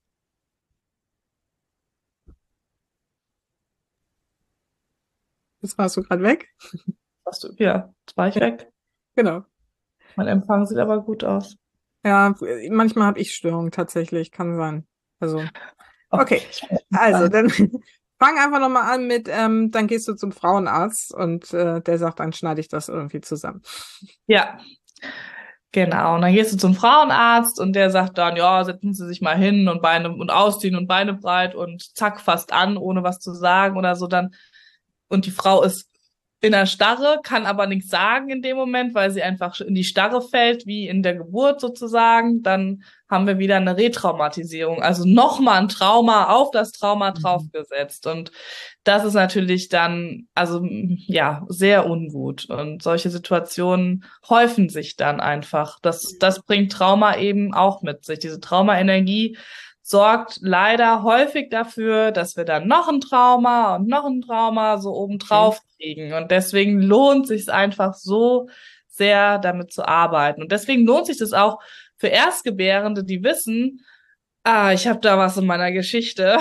Jetzt warst du gerade weg. was du, ja, jetzt war ich Ja, weg. genau. Mein Empfang sieht aber gut aus. Ja, manchmal habe ich Störungen tatsächlich, kann sein. Also, Okay, okay. ich bin Also, gespannt. dann Fang einfach nochmal an mit, ähm, dann gehst du zum Frauenarzt und äh, der sagt, dann schneide ich das irgendwie zusammen. Ja, genau. Und dann gehst du zum Frauenarzt und der sagt dann, ja, setzen Sie sich mal hin und Beine und ausziehen und Beine breit und zack, fasst an, ohne was zu sagen oder so dann. Und die Frau ist in der Starre, kann aber nichts sagen in dem Moment, weil sie einfach in die Starre fällt, wie in der Geburt sozusagen. Dann haben wir wieder eine Retraumatisierung, also nochmal ein Trauma auf das Trauma draufgesetzt. Und das ist natürlich dann, also ja, sehr ungut. Und solche Situationen häufen sich dann einfach. Das, das bringt Trauma eben auch mit sich. Diese Traumaenergie sorgt leider häufig dafür, dass wir dann noch ein Trauma und noch ein Trauma so obendrauf kriegen. Und deswegen lohnt sich einfach so sehr, damit zu arbeiten. Und deswegen lohnt sich das auch für Erstgebärende, die wissen, ah, ich habe da was in meiner Geschichte.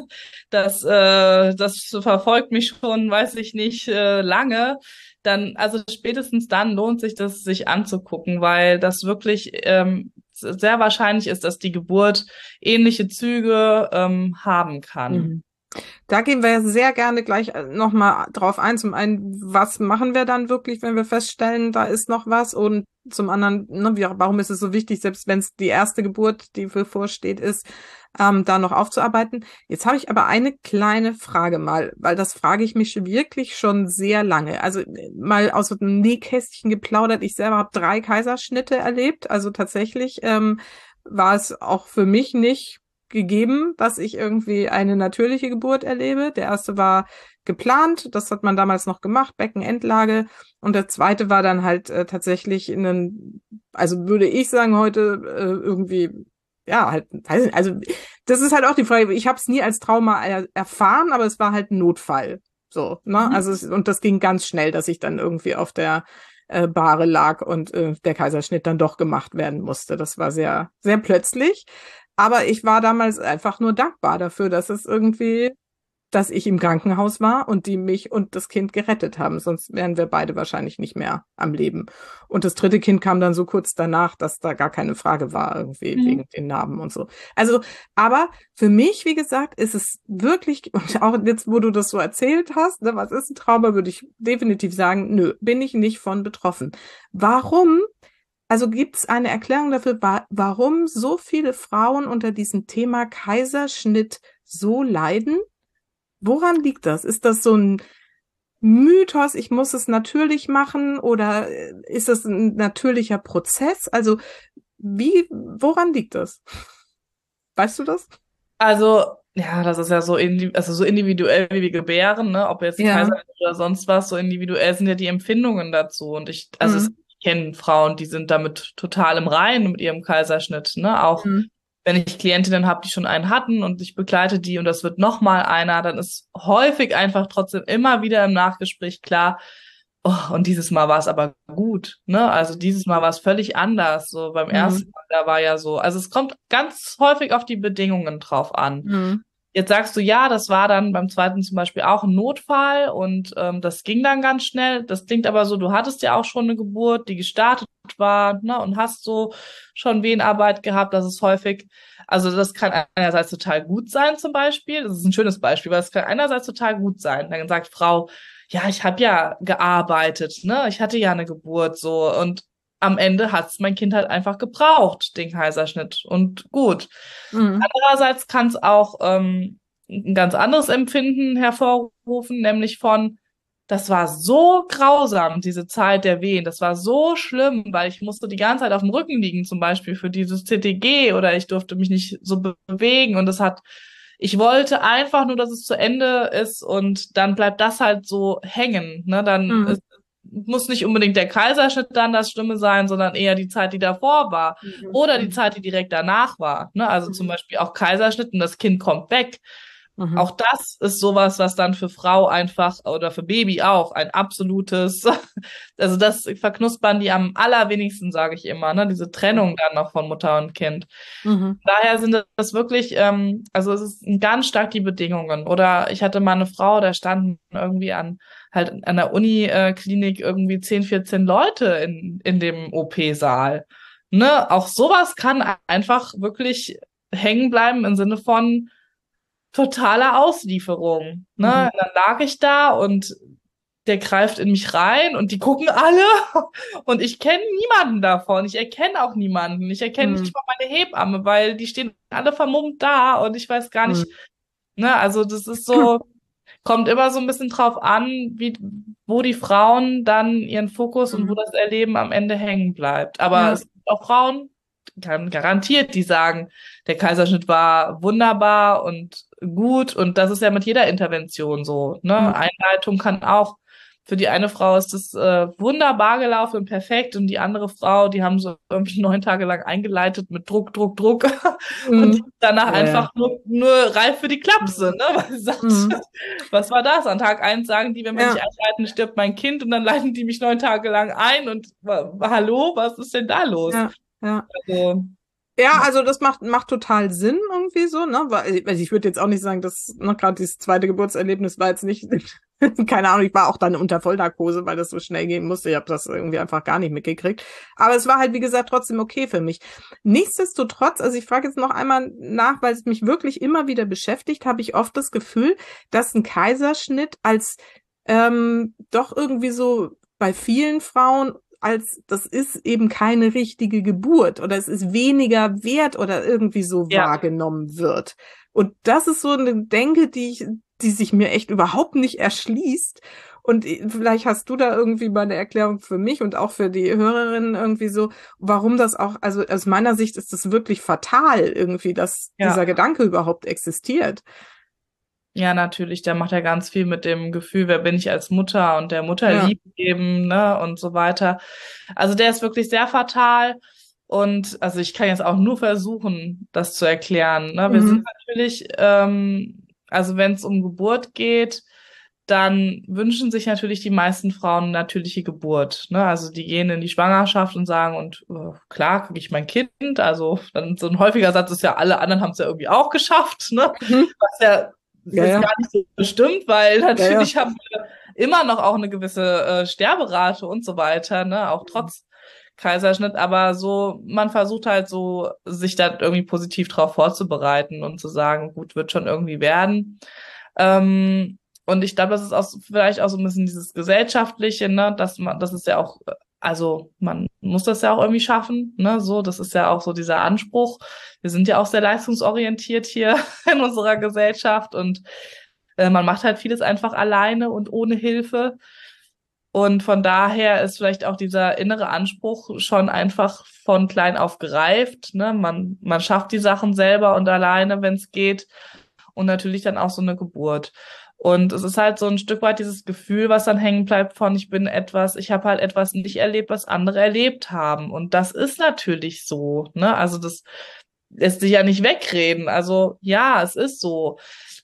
Das, äh, das verfolgt mich schon, weiß ich nicht, äh, lange. Dann, also spätestens dann lohnt sich das, sich anzugucken, weil das wirklich ähm, sehr wahrscheinlich ist, dass die Geburt ähnliche Züge ähm, haben kann. Mhm. Da gehen wir sehr gerne gleich nochmal drauf ein. Zum einen, was machen wir dann wirklich, wenn wir feststellen, da ist noch was? Und zum anderen, ne, wie, warum ist es so wichtig, selbst wenn es die erste Geburt, die bevorsteht ist, ähm, da noch aufzuarbeiten? Jetzt habe ich aber eine kleine Frage mal, weil das frage ich mich wirklich schon sehr lange. Also mal aus dem Nähkästchen geplaudert. Ich selber habe drei Kaiserschnitte erlebt. Also tatsächlich ähm, war es auch für mich nicht gegeben, dass ich irgendwie eine natürliche Geburt erlebe. Der erste war geplant, das hat man damals noch gemacht, Beckenendlage. Und der zweite war dann halt äh, tatsächlich in einen, also würde ich sagen heute äh, irgendwie, ja, halt, weiß nicht, also das ist halt auch die Frage, ich habe es nie als Trauma er erfahren, aber es war halt ein Notfall. So, ne? Mhm. Also es, und das ging ganz schnell, dass ich dann irgendwie auf der äh, Bahre lag und äh, der Kaiserschnitt dann doch gemacht werden musste. Das war sehr, sehr plötzlich. Aber ich war damals einfach nur dankbar dafür, dass es irgendwie, dass ich im Krankenhaus war und die mich und das Kind gerettet haben. Sonst wären wir beide wahrscheinlich nicht mehr am Leben. Und das dritte Kind kam dann so kurz danach, dass da gar keine Frage war, irgendwie mhm. wegen den Narben und so. Also, aber für mich, wie gesagt, ist es wirklich, und auch jetzt, wo du das so erzählt hast, ne, was ist ein Trauma, würde ich definitiv sagen, nö, bin ich nicht von betroffen. Warum? Also gibt es eine Erklärung dafür, warum so viele Frauen unter diesem Thema Kaiserschnitt so leiden? Woran liegt das? Ist das so ein Mythos, ich muss es natürlich machen, oder ist das ein natürlicher Prozess? Also wie, woran liegt das? Weißt du das? Also, ja, das ist ja so, indi also so individuell, wie wir gebären, ne? Ob jetzt ja. Kaiserschnitt oder sonst was, so individuell sind ja die Empfindungen dazu. Und ich, also mhm. es Ich kenne Frauen, die sind damit total im Reinen mit ihrem Kaiserschnitt, ne? Auch mhm. wenn ich Klientinnen habe, die schon einen hatten und ich begleite die und das wird nochmal einer, dann ist häufig einfach trotzdem immer wieder im Nachgespräch klar, oh, und dieses Mal war es aber gut, ne? Also dieses Mal war es völlig anders. So beim mhm. ersten Mal, da war ja so, also es kommt ganz häufig auf die Bedingungen drauf an. Mhm. Jetzt sagst du, ja, das war dann beim zweiten zum Beispiel auch ein Notfall und ähm, das ging dann ganz schnell. Das klingt aber so, du hattest ja auch schon eine Geburt, die gestartet war, ne, und hast so schon Wehenarbeit gehabt. Das ist häufig, also das kann einerseits total gut sein zum Beispiel. Das ist ein schönes Beispiel, weil es kann einerseits total gut sein. Dann sagt Frau, ja, ich habe ja gearbeitet, ne, ich hatte ja eine Geburt so und am Ende hat's mein Kind halt einfach gebraucht, den Kaiserschnitt. Und gut. Mhm. Andererseits kann es auch ähm, ein ganz anderes Empfinden hervorrufen, nämlich von, das war so grausam, diese Zeit der Wehen. Das war so schlimm, weil ich musste die ganze Zeit auf dem Rücken liegen, zum Beispiel für dieses C T G, oder ich durfte mich nicht so bewegen. Und es hat, ich wollte einfach nur, dass es zu Ende ist und dann bleibt das halt so hängen. Ne? Dann mhm. ist muss nicht unbedingt der Kaiserschnitt dann das Schlimme sein, sondern eher die Zeit, die davor war. Mhm. Oder die Zeit, die direkt danach war. Ne? Also mhm. zum Beispiel auch Kaiserschnitt und das Kind kommt weg. Mhm. Auch das ist sowas, was dann für Frau einfach oder für Baby auch ein absolutes, also das verknuspern die am allerwenigsten, sage ich immer, ne? Diese Trennung dann noch von Mutter und Kind. Mhm. Daher sind das wirklich, ähm, also es ist ganz stark die Bedingungen. Oder ich hatte mal eine Frau, da standen irgendwie an halt an der Uniklinik irgendwie zehn, vierzehn Leute in, in dem O P-Saal. Ne? Auch sowas kann einfach wirklich hängen bleiben im Sinne von, totale Auslieferung. Ne? Mhm. Dann lag ich da und der greift in mich rein und die gucken alle und ich kenne niemanden davon. Ich erkenne auch niemanden. Ich erkenne nicht Mhm. mal meine Hebamme, weil die stehen alle vermummt da und ich weiß gar nicht, Mhm. ne, also das ist so, kommt immer so ein bisschen drauf an, wie, wo die Frauen dann ihren Fokus und wo Mhm. das Erleben am Ende hängen bleibt. Aber Ja. es gibt auch Frauen, kann garantiert, die sagen, der Kaiserschnitt war wunderbar und gut und das ist ja mit jeder Intervention so, ne? Mhm. Einleitung kann auch, für die eine Frau ist es äh, wunderbar gelaufen und perfekt und die andere Frau, die haben so irgendwie neun Tage lang eingeleitet mit Druck, Druck, Druck und die Mhm. danach Ja, ja. einfach nur, nur reif für die Klapse, ne? Weil sie sagt, Mhm. was war das? An Tag eins sagen die, wenn wir nicht Ja. einleiten, stirbt mein Kind und dann leiten die mich neun Tage lang ein und wa- hallo, was ist denn da los? Ja. Ja. Also, Ja, also das macht, macht total Sinn irgendwie so, ne? Weil also ich würde jetzt auch nicht sagen, dass, ne, gerade dieses zweite Geburtserlebnis war jetzt nicht, keine Ahnung, ich war auch dann unter Vollnarkose, weil das so schnell gehen musste. Ich habe das irgendwie einfach gar nicht mitgekriegt. Aber es war halt, wie gesagt, trotzdem okay für mich. Nichtsdestotrotz, also ich frage jetzt noch einmal nach, weil es mich wirklich immer wieder beschäftigt, habe ich oft das Gefühl, dass ein Kaiserschnitt als ähm, doch irgendwie so bei vielen Frauen als das ist eben keine richtige Geburt oder es ist weniger wert oder irgendwie so ja, wahrgenommen wird. Und das ist so eine Denke, die ich, die sich mir echt überhaupt nicht erschließt. Und vielleicht hast du da irgendwie mal eine Erklärung für mich und auch für die Hörerinnen irgendwie so, warum das auch, also aus meiner Sicht ist das wirklich fatal irgendwie, dass ja, dieser Gedanke überhaupt existiert. ja, natürlich, der macht ja ganz viel mit dem Gefühl, wer bin ich als Mutter und der Mutter Ja. lieb geben, ne, und so weiter. Also der ist wirklich sehr fatal. Und also ich kann jetzt auch nur versuchen, das zu erklären. Ne? Wir sind Mhm. natürlich, ähm, also wenn es um Geburt geht, dann wünschen sich natürlich die meisten Frauen eine natürliche Geburt. Ne? Also die gehen in die Schwangerschaft und sagen, und äh, klar kriege ich mein Kind. Also dann so ein häufiger Satz ist ja, alle anderen haben es ja irgendwie auch geschafft. Ne? Mhm. Was ja Ja, jetzt ja. gar nicht so bestimmt, weil Ja, ja. natürlich haben wir immer noch auch eine gewisse äh, Sterberate und so weiter, ne? Auch trotz Kaiserschnitt, aber so, man versucht halt so, sich da irgendwie positiv drauf vorzubereiten und zu sagen, gut, wird schon irgendwie werden. Ähm, und ich glaube, das ist auch vielleicht auch so ein bisschen dieses Gesellschaftliche, ne, dass man, das ist ja auch, also man muss das ja auch irgendwie schaffen, ne, so, das ist ja auch so dieser Anspruch. Wir sind ja auch sehr leistungsorientiert hier in unserer Gesellschaft und äh, man macht halt vieles einfach alleine und ohne Hilfe. Und von daher ist vielleicht auch dieser innere Anspruch schon einfach von klein auf gereift. Ne? Man, man schafft die Sachen selber und alleine, wenn es geht. Und natürlich dann auch so eine Geburt. Und es ist halt so ein Stück weit dieses Gefühl, was dann hängen bleibt von, ich bin etwas, ich habe halt etwas nicht erlebt, was andere erlebt haben. Und das ist natürlich so. Ne? Also das lässt sich ja nicht wegreden. Also ja, es ist so.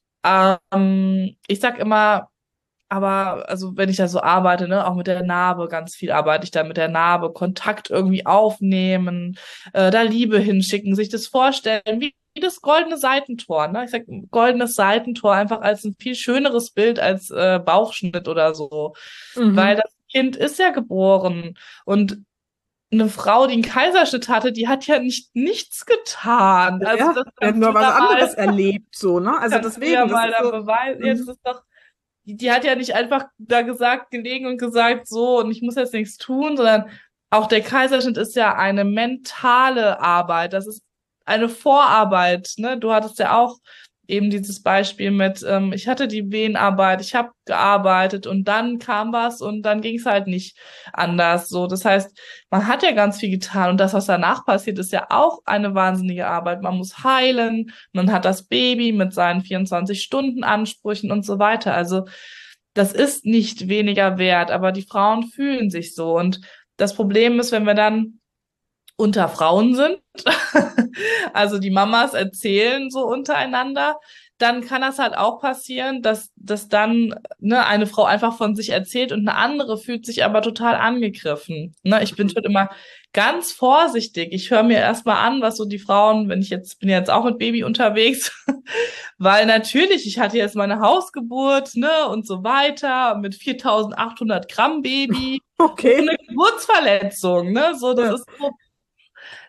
Ähm, ich sag immer, aber also wenn ich da so arbeite, ne, auch mit der Narbe, ganz viel arbeite ich da mit der Narbe, Kontakt irgendwie aufnehmen, äh, da Liebe hinschicken, sich das vorstellen, wie, wie das goldene Seitentor, ne? Ich sag goldenes Seitentor einfach als ein viel schöneres Bild als äh, Bauchschnitt oder so, weil Mhm. das Kind ist ja geboren und eine Frau, die einen Kaiserschnitt hatte, die hat ja nicht nichts getan. Also Ja, das wir hatten kannst nur du was da anderes mal, erlebt, so, ne? Also kannst du ja deswegen, das mal ist dann so. beweisen. Ja, das Mhm. ist doch die, die hat ja nicht einfach da gesagt, gelegen und gesagt, so, und ich muss jetzt nichts tun, sondern auch der Kaiserschnitt ist ja eine mentale Arbeit. Das ist eine Vorarbeit, ne? Du hattest ja auch eben dieses Beispiel mit, ähm, ich hatte die Wehenarbeit, ich habe gearbeitet und dann kam was und dann ging es halt nicht anders. So, das heißt, man hat ja ganz viel getan und das, was danach passiert, ist ja auch eine wahnsinnige Arbeit. Man muss heilen, man hat das Baby mit seinen vierundzwanzig-Stunden-Ansprüchen und so weiter. Also das ist nicht weniger wert, aber die Frauen fühlen sich so. Und das Problem ist, wenn wir dann unter Frauen sind, also die Mamas erzählen so untereinander, dann kann das halt auch passieren, dass, dass dann ne, eine Frau einfach von sich erzählt und eine andere fühlt sich aber total angegriffen. Ne, ich bin schon immer ganz vorsichtig. Ich höre mir erstmal an, was so die Frauen, wenn ich jetzt bin jetzt auch mit Baby unterwegs, weil natürlich, ich hatte jetzt meine Hausgeburt, ne, und so weiter, mit viertausendachthundert Gramm Baby, Okay. ohne Geburtsverletzung, ne, so, das Ja. ist so,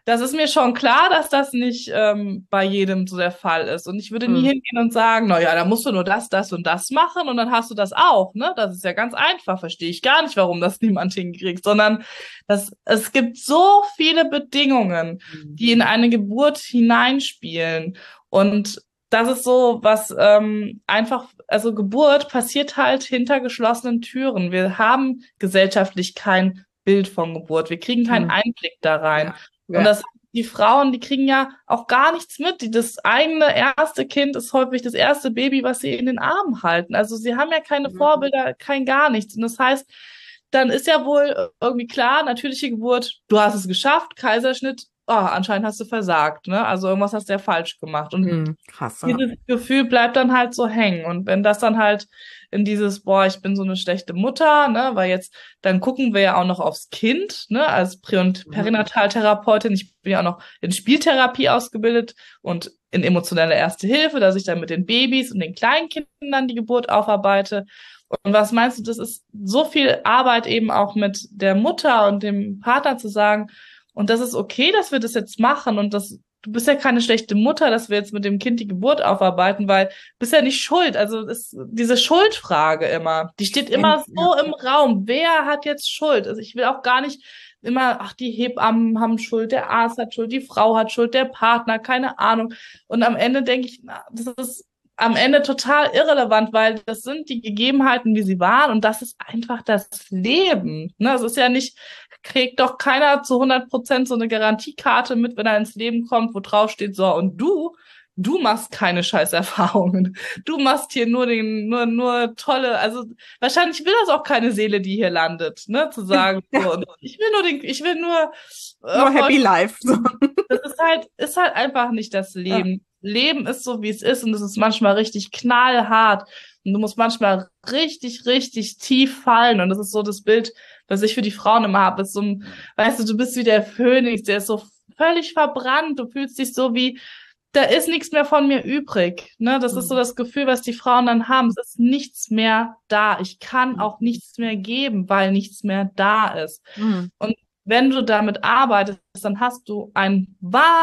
das ist mir schon klar, dass das nicht ähm, bei jedem so der Fall ist. Und ich würde nie Hm. hingehen und sagen, na ja, da musst du nur das, das und das machen und dann hast du das auch, ne? Das ist ja ganz einfach. Verstehe ich gar nicht, warum das niemand hinkriegt, sondern das, es gibt so viele Bedingungen, die in eine Geburt hineinspielen. Und das ist so, was ähm, einfach, also Geburt passiert halt hinter geschlossenen Türen. Wir haben gesellschaftlich kein Bild von Geburt. Wir kriegen keinen Hm. Einblick da rein. Ja. Und Ja. das, die Frauen, die kriegen ja auch gar nichts mit. Die, das eigene erste Kind ist häufig das erste Baby, was sie in den Armen halten. Also sie haben ja keine Mhm. Vorbilder, kein gar nichts. Und das heißt, dann ist ja wohl irgendwie klar, natürliche Geburt, du hast es geschafft, Kaiserschnitt, oh, anscheinend hast du versagt, ne? Also irgendwas hast du ja falsch gemacht. Und Hm. Krass, ja. dieses Gefühl bleibt dann halt so hängen. Und wenn das dann halt in dieses, boah, ich bin so eine schlechte Mutter, ne, weil jetzt, dann gucken wir ja auch noch aufs Kind, ne, als Prä- und Mhm. Perinataltherapeutin. Ich bin ja auch noch in Spieltherapie ausgebildet und in emotionelle Erste Hilfe, dass ich dann mit den Babys und den Kleinkindern die Geburt aufarbeite. Und was meinst du, das ist so viel Arbeit eben auch mit der Mutter und dem Partner zu sagen, und das ist okay, dass wir das jetzt machen und das, du bist ja keine schlechte Mutter, dass wir jetzt mit dem Kind die Geburt aufarbeiten, weil du bist ja nicht schuld. Also ist diese Schuldfrage immer, die steht immer so im Raum. Wer hat jetzt Schuld? Also ich will auch gar nicht immer, ach, die Hebammen haben Schuld, der Arzt hat Schuld, die Frau hat Schuld, der Partner, keine Ahnung. Und am Ende denke ich, na, das ist am Ende total irrelevant, weil das sind die Gegebenheiten, wie sie waren, und das ist einfach das Leben. Ne? Es ist ja nicht, kriegt doch keiner zu hundert Prozent so eine Garantiekarte mit, wenn er ins Leben kommt, wo drauf steht, so, und du, du machst keine Scheißerfahrungen. Du machst hier nur den, nur, nur tolle, also wahrscheinlich will das auch keine Seele, die hier landet, ne, zu sagen, so, und ich will nur den, ich will nur, äh, Nur Happy Life. So. das ist halt, ist halt einfach nicht das Leben. Ja. Leben ist so, wie es ist, und es ist manchmal richtig knallhart. Und du musst manchmal richtig, richtig tief fallen. Und das ist so das Bild, was ich für die Frauen immer habe. Ist so, weißt du, du bist wie der Phönix, der ist so völlig verbrannt. Du fühlst dich so wie, da ist nichts mehr von mir übrig. Ne? Das mhm. ist so das Gefühl, was die Frauen dann haben. Es ist nichts mehr da. Ich kann auch nichts mehr geben, weil nichts mehr da ist. Mhm. Und wenn du damit arbeitest, dann hast du ein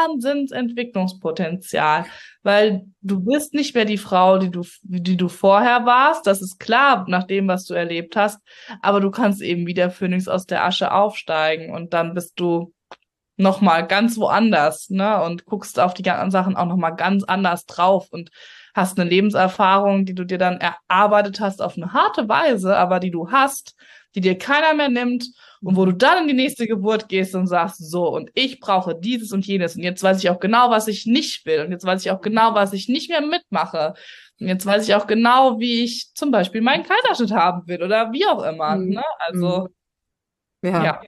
Wahnsinnsentwicklungspotenzial, weil du bist nicht mehr die Frau, die du, die du vorher warst. Das ist klar, nach dem, was du erlebt hast. Aber du kannst eben wie der Phönix aus der Asche aufsteigen, und dann bist du nochmal ganz woanders, ne? Und guckst auf die ganzen Sachen auch nochmal ganz anders drauf und hast eine Lebenserfahrung, die du dir dann erarbeitet hast auf eine harte Weise, aber die du hast, die dir keiner mehr nimmt, und wo du dann in die nächste Geburt gehst und sagst, so, und ich brauche dieses und jenes, und jetzt weiß ich auch genau, was ich nicht will, und jetzt weiß ich auch genau, was ich nicht mehr mitmache, und jetzt weiß ich auch genau, wie ich zum Beispiel meinen Kaiserschnitt haben will oder wie auch immer, mhm. ne? Also, ja. ja.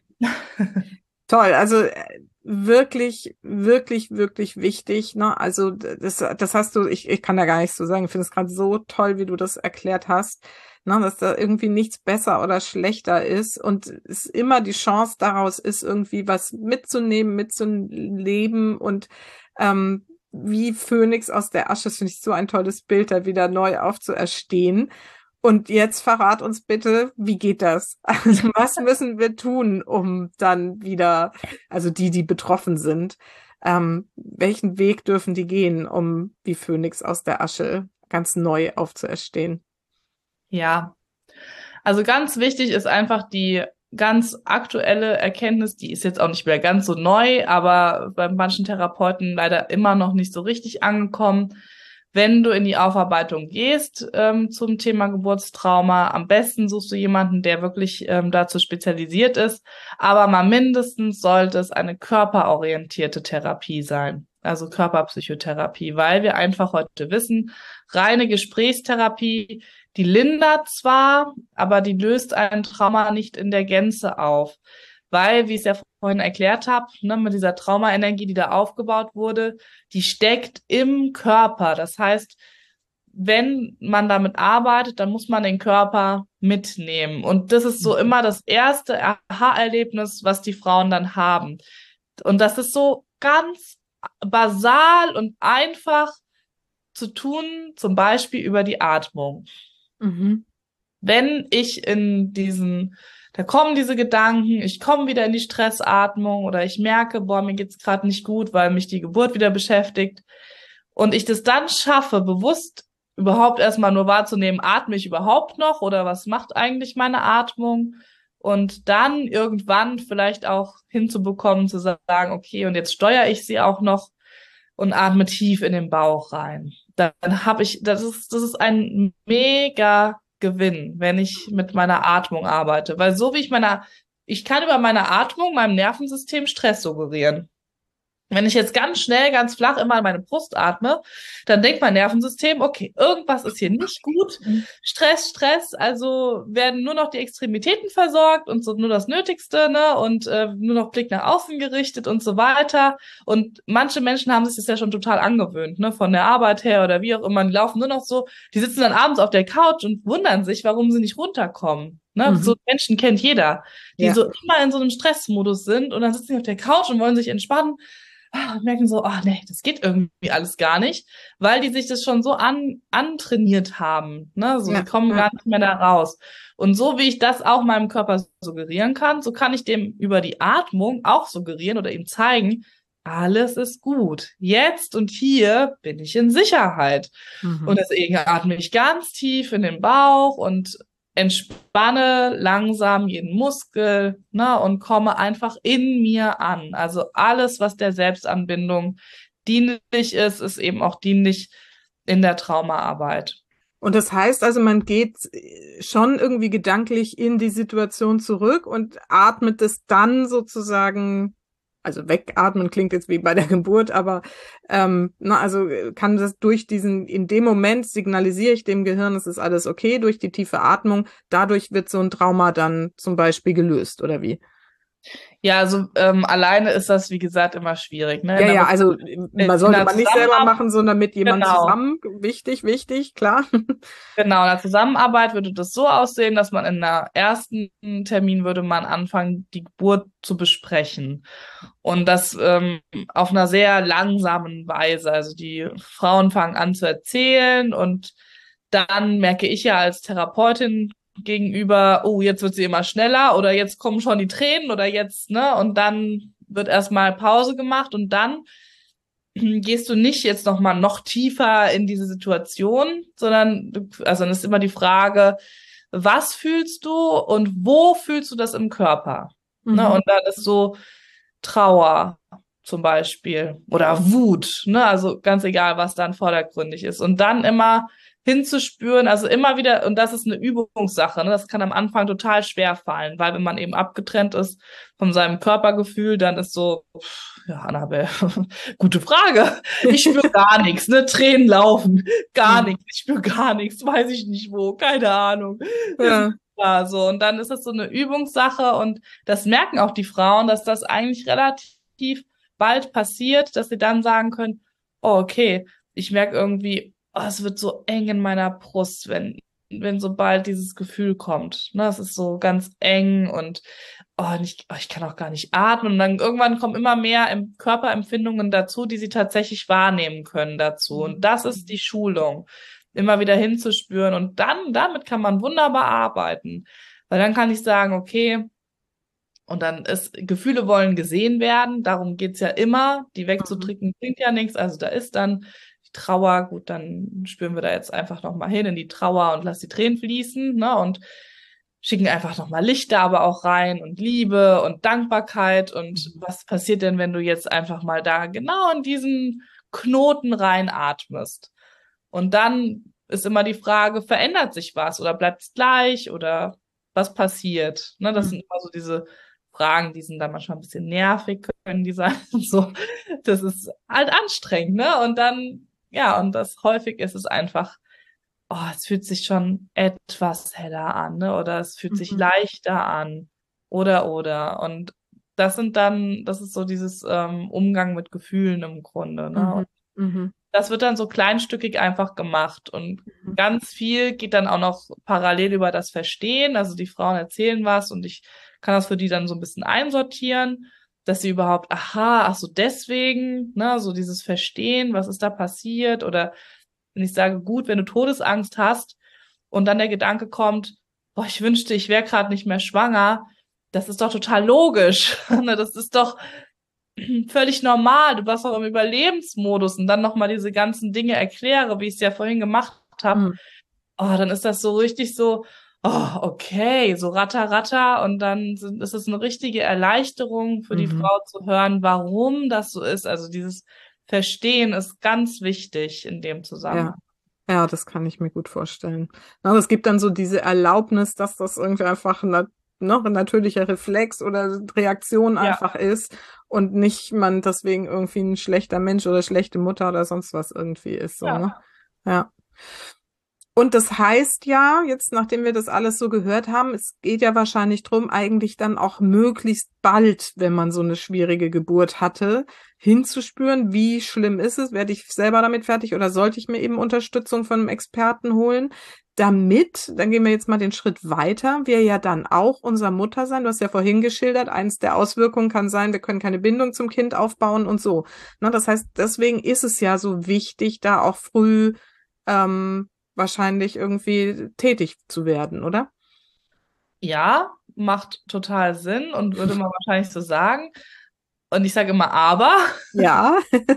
Toll, also wirklich, wirklich, wirklich wichtig, ne? Also das, das hast du, ich, ich kann da gar nichts zu sagen. Ich finde es gerade so toll, wie du das erklärt hast, ne? Dass da irgendwie nichts besser oder schlechter ist, und es immer die Chance daraus ist, irgendwie was mitzunehmen, mitzuleben, und ähm, wie Phönix aus der Asche, das finde ich so ein tolles Bild, da wieder neu aufzuerstehen. Und jetzt verrat uns bitte, wie geht das? Also was müssen wir tun, um dann wieder, also die, die betroffen sind, ähm, welchen Weg dürfen die gehen, um wie Phönix aus der Asche ganz neu aufzuerstehen? Ja, also ganz wichtig ist einfach die ganz aktuelle Erkenntnis, die ist jetzt auch nicht mehr ganz so neu, aber bei manchen Therapeuten leider immer noch nicht so richtig angekommen. Wenn du in die Aufarbeitung gehst ähm, zum Thema Geburtstrauma, am besten suchst du jemanden, der wirklich ähm, dazu spezialisiert ist, aber mal mindestens sollte es eine körperorientierte Therapie sein, also Körperpsychotherapie, weil wir einfach heute wissen, reine Gesprächstherapie, die lindert zwar, aber die löst ein Trauma nicht in der Gänze auf. Weil, wie ich es ja vorhin erklärt habe, ne, mit dieser Traumaenergie, die da aufgebaut wurde, die steckt im Körper. Das heißt, wenn man damit arbeitet, dann muss man den Körper mitnehmen. Und das ist so immer das erste Aha-Erlebnis, was die Frauen dann haben. Und das ist so ganz basal und einfach zu tun, zum Beispiel über die Atmung. Mhm. Wenn ich in diesen da kommen diese Gedanken, ich komme wieder in die Stressatmung oder ich merke, boah, mir geht's gerade nicht gut, weil mich die Geburt wieder beschäftigt. Und ich das dann schaffe, bewusst überhaupt erstmal nur wahrzunehmen, atme ich überhaupt noch oder was macht eigentlich meine Atmung? Und dann irgendwann vielleicht auch hinzubekommen, zu sagen, okay, und jetzt steuere ich sie auch noch und atme tief in den Bauch rein. Dann habe ich, das ist, das ist ein mega Gewinn, wenn ich mit meiner Atmung arbeite. Weil so wie ich meiner, ich kann über meine Atmung meinem Nervensystem Stress suggerieren. Wenn ich jetzt ganz schnell, ganz flach immer an meine Brust atme, dann denkt mein Nervensystem, okay, irgendwas ist hier nicht gut. Stress, Stress, also werden nur noch die Extremitäten versorgt und so nur das Nötigste, ne? Und äh, nur noch Blick nach außen gerichtet und so weiter. Und manche Menschen haben sich das ja schon total angewöhnt, ne? Von der Arbeit her oder wie auch immer. Die laufen nur noch so, die sitzen dann abends auf der Couch und wundern sich, warum sie nicht runterkommen. Ne? Mhm. So Menschen kennt jeder, die ja. so immer in so einem Stressmodus sind und dann sitzen sie auf der Couch und wollen sich entspannen. Und merken so, ach nee, das geht irgendwie alles gar nicht, weil die sich das schon so an, antrainiert haben, ne, so, ja, die kommen ja. gar nicht mehr da raus. Und so wie ich das auch meinem Körper suggerieren kann, so kann ich dem über die Atmung auch suggerieren oder ihm zeigen, alles ist gut. Jetzt und hier bin ich in Sicherheit. Mhm. Und deswegen atme ich ganz tief in den Bauch und entspanne langsam jeden Muskel, ne, und komme einfach in mir an. Also alles, was der Selbstanbindung dienlich ist, ist eben auch dienlich in der Traumaarbeit. Und das heißt also, man geht schon irgendwie gedanklich in die Situation zurück und atmet es dann sozusagen, also wegatmen klingt jetzt wie bei der Geburt, aber ähm, na, also kann das durch diesen, in dem Moment signalisiere ich dem Gehirn, es ist alles okay, durch die tiefe Atmung, dadurch wird so ein Trauma dann zum Beispiel gelöst, oder wie? Ja, also ähm, alleine ist das, wie gesagt, immer schwierig. Ne? Ja, ja, also man sollte man nicht selber machen, sondern mit jemandem genau. zusammen. Wichtig, wichtig, klar. Genau, in der Zusammenarbeit würde das so aussehen, dass man in der ersten Termin würde man anfangen, die Geburt zu besprechen. Und das ähm, auf einer sehr langsamen Weise. Also die Frauen fangen an zu erzählen und dann merke ich ja als Therapeutin gegenüber, oh, jetzt wird sie immer schneller oder jetzt kommen schon die Tränen oder jetzt, ne, und dann wird erstmal Pause gemacht und dann gehst du nicht jetzt nochmal noch tiefer in diese Situation, sondern, also dann ist immer die Frage, was fühlst du und wo fühlst du das im Körper? Mhm. Ne, und dann ist so Trauer zum Beispiel oder Wut, ne, also ganz egal, was dann vordergründig ist. Und dann immer hinzuspüren, also immer wieder, und das ist eine Übungssache, ne? Das kann am Anfang total schwer fallen, weil wenn man eben abgetrennt ist von seinem Körpergefühl, dann ist so, ja, Annabelle, gute Frage. Ich spüre gar nichts, ne? Tränen laufen, gar nichts, ich spüre gar nichts, weiß ich nicht wo, keine Ahnung. Ja. Ja, so, und dann ist das so eine Übungssache und das merken auch die Frauen, dass das eigentlich relativ bald passiert, dass sie dann sagen können, oh, okay, ich merke irgendwie, oh, es wird so eng in meiner Brust, wenn, wenn sobald dieses Gefühl kommt. Ne, es ist so ganz eng und oh, ich, oh, ich kann auch gar nicht atmen. Und dann irgendwann kommen immer mehr im Körperempfindungen dazu, die sie tatsächlich wahrnehmen können dazu. Und das ist die Schulung, immer wieder hinzuspüren. Und dann, damit kann man wunderbar arbeiten. Weil dann kann ich sagen, okay, und dann ist, Gefühle wollen gesehen werden. Darum geht's ja immer. Die wegzudrücken bringt ja nichts. Also da ist dann Trauer, gut, dann spüren wir da jetzt einfach nochmal hin in die Trauer und lass die Tränen fließen, ne, und schicken einfach nochmal Lichter aber auch rein und Liebe und Dankbarkeit und was passiert denn, wenn du jetzt einfach mal da genau in diesen Knoten reinatmest? Und dann ist immer die Frage, verändert sich was oder bleibt es gleich oder was passiert? Ne, das mhm. sind immer so diese Fragen, die sind dann manchmal ein bisschen nervig, können die sein, so, das ist halt anstrengend, ne, und dann ja, und das häufig ist es einfach, oh, es fühlt sich schon etwas heller an, ne? Oder es fühlt mhm. sich leichter an. Oder, oder. Und das sind dann, das ist so dieses ähm, Umgang mit Gefühlen im Grunde, ne? Mhm. Und das wird dann so kleinstückig einfach gemacht. Und mhm. ganz viel geht dann auch noch parallel über das Verstehen. Also die Frauen erzählen was und ich kann das für die dann so ein bisschen einsortieren, dass sie überhaupt, aha, ach so deswegen, ne, so dieses Verstehen, was ist da passiert, oder wenn ich sage, gut, wenn du Todesangst hast und dann der Gedanke kommt, boah, ich wünschte, ich wäre gerade nicht mehr schwanger. Das ist doch total logisch. Ne, das ist doch völlig normal. Du warst doch im Überlebensmodus und dann nochmal diese ganzen Dinge erkläre, wie ich es ja vorhin gemacht habe. Mhm. Oh, dann ist das so richtig so, oh, okay, so ratter, ratter. Und dann sind, ist es eine richtige Erleichterung für die Mhm. Frau zu hören, warum das so ist. Also dieses Verstehen ist ganz wichtig in dem Ja. Zusammenhang. Ja, das kann ich mir gut vorstellen. Aber es gibt dann so diese Erlaubnis, dass das irgendwie einfach ein, noch ein natürlicher Reflex oder Reaktion Ja, einfach ist und nicht man deswegen irgendwie ein schlechter Mensch oder schlechte Mutter oder sonst was irgendwie ist, so, ja. ne? Ja. Und das heißt ja, jetzt nachdem wir das alles so gehört haben, es geht ja wahrscheinlich drum, eigentlich dann auch möglichst bald, wenn man so eine schwierige Geburt hatte, hinzuspüren, wie schlimm ist es, werde ich selber damit fertig oder sollte ich mir eben Unterstützung von einem Experten holen, damit, dann gehen wir jetzt mal den Schritt weiter, wir ja dann auch unser Mutter sein, du hast ja vorhin geschildert, eins der Auswirkungen kann sein, wir können keine Bindung zum Kind aufbauen und so. Na, das heißt, deswegen ist es ja so wichtig, da auch früh ähm, wahrscheinlich irgendwie tätig zu werden, oder? Ja, macht total Sinn und würde man wahrscheinlich so sagen. Und ich sage immer aber. Ja,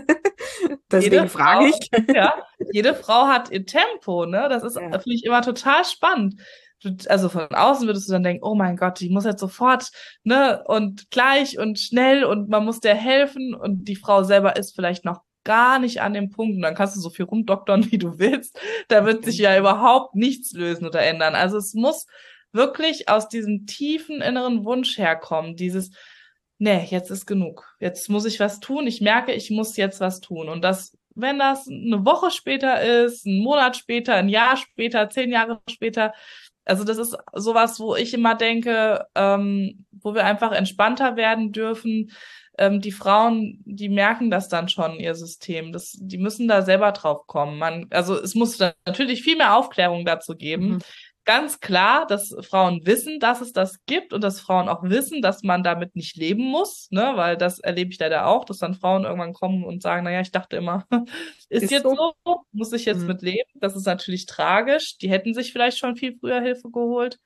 Jede deswegen frage Frau, ich. ja, jede Frau hat ihr Tempo, ne? Das ist, Ja. finde ich, immer total spannend. Du, also von außen würdest du dann denken, oh mein Gott, die muss jetzt sofort, ne? Und gleich und schnell und man muss der helfen und die Frau selber ist vielleicht noch gar nicht an dem Punkt und dann kannst du so viel rumdoktern, wie du willst. Da wird sich ja überhaupt nichts lösen oder ändern. Also es muss wirklich aus diesem tiefen inneren Wunsch herkommen, dieses nee, jetzt ist genug. Jetzt muss ich was tun. Ich merke, ich muss jetzt was tun. Und das, wenn das eine Woche später ist, ein Monat später, ein Jahr später, zehn Jahre später, also das ist sowas, wo ich immer denke, ähm, wo wir einfach entspannter werden dürfen. Ähm, die Frauen, die merken das dann schon, ihr System. Das, die müssen da selber drauf kommen. Man, also es muss da natürlich viel mehr Aufklärung dazu geben. Mhm. Ganz klar, dass Frauen wissen, dass es das gibt und dass Frauen auch wissen, dass man damit nicht leben muss, ne, weil das erlebe ich leider auch, dass dann Frauen irgendwann kommen und sagen, naja, ich dachte immer, ist Ist jetzt so. so, muss ich jetzt Mhm. mit leben. Das ist natürlich tragisch. Die hätten sich vielleicht schon viel früher Hilfe geholt.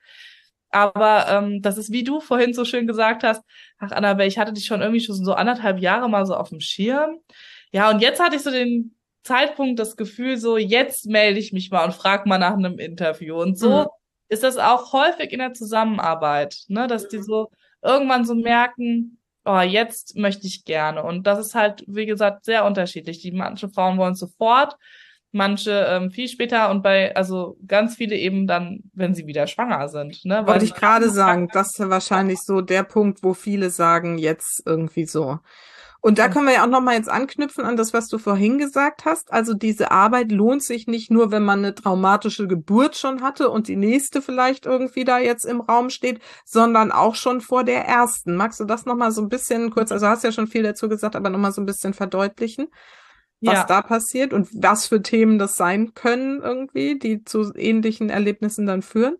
Aber ähm, das ist, wie du vorhin so schön gesagt hast, ach Annabelle, ich hatte dich schon irgendwie schon so anderthalb Jahre mal so auf dem Schirm. Ja, und jetzt hatte ich so den Zeitpunkt, das Gefühl, so jetzt melde ich mich mal und frage mal nach einem Interview. Und Mhm. so ist das auch häufig in der Zusammenarbeit, ne, dass die so irgendwann so merken, oh, jetzt möchte ich gerne. Und das ist halt, wie gesagt, sehr unterschiedlich. Die manche Frauen wollen sofort, manche ähm, viel später und bei, also ganz viele eben dann, wenn sie wieder schwanger sind, ne, weil Wollte sie ich gerade sagen, das ist ja wahrscheinlich so der Punkt, wo viele sagen, jetzt irgendwie so. Und da können wir ja auch nochmal jetzt anknüpfen an das, was du vorhin gesagt hast. Also diese Arbeit lohnt sich nicht nur, wenn man eine traumatische Geburt schon hatte und die nächste vielleicht irgendwie da jetzt im Raum steht, sondern auch schon vor der ersten. Magst du das nochmal so ein bisschen kurz, also hast ja schon viel dazu gesagt, aber nochmal so ein bisschen verdeutlichen, was ja, da passiert und was für Themen das sein können irgendwie, die zu ähnlichen Erlebnissen dann führen?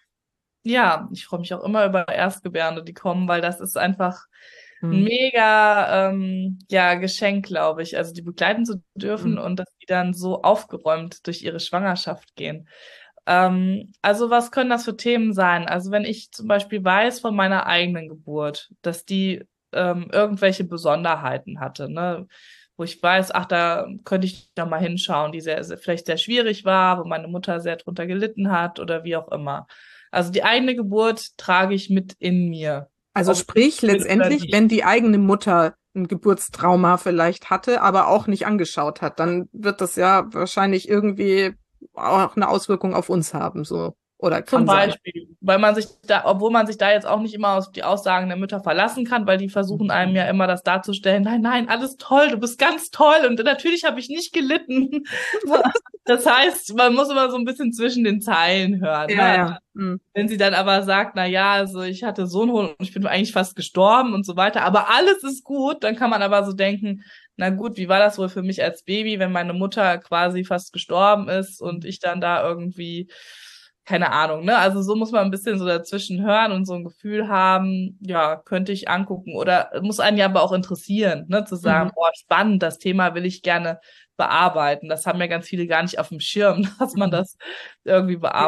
ja, ich freue mich auch immer über Erstgebärende, die kommen, weil das ist einfach ein Hm. mega ähm, ja, Geschenk, glaube ich. Also die begleiten zu dürfen Hm. und dass die dann so aufgeräumt durch ihre Schwangerschaft gehen. Ähm, also was können das für Themen sein? Also wenn ich zum Beispiel weiß von meiner eigenen Geburt, dass die ähm, irgendwelche Besonderheiten hatte, ne? Wo ich weiß, ach, da könnte ich noch mal hinschauen, die sehr, sehr, vielleicht sehr schwierig war, wo meine Mutter sehr drunter gelitten hat oder wie auch immer. Also die eigene Geburt trage ich mit in mir, Also ob ich sprich will oder letztendlich, nicht. wenn die eigene Mutter ein Geburtstrauma vielleicht hatte, aber auch nicht angeschaut hat, dann wird das ja wahrscheinlich irgendwie auch eine Auswirkung auf uns haben, so. Oder Zum kann sein. Beispiel, weil man sich da, obwohl man sich da jetzt auch nicht immer auf die Aussagen der Mütter verlassen kann, weil die versuchen einem ja immer das darzustellen, nein, nein, alles toll, du bist ganz toll und natürlich habe ich nicht gelitten. Das heißt, man muss immer so ein bisschen zwischen den Zeilen hören, Ja, ne? ja. Hm. Wenn sie dann aber sagt, na ja, also ich hatte so einen Sohn und ich bin eigentlich fast gestorben und so weiter, aber alles ist gut, dann kann man aber so denken, na gut, wie war das wohl für mich als Baby, wenn meine Mutter quasi fast gestorben ist und ich dann da irgendwie, keine Ahnung, ne? Also so muss man ein bisschen so dazwischen hören und so ein Gefühl haben, ja, könnte ich angucken oder muss einen ja aber auch interessieren, ne? Zu sagen, Mhm. boah, spannend, das Thema will ich gerne bearbeiten. Das haben ja ganz viele gar nicht auf dem Schirm, dass man Mhm. das irgendwie Ja. bearbeitet.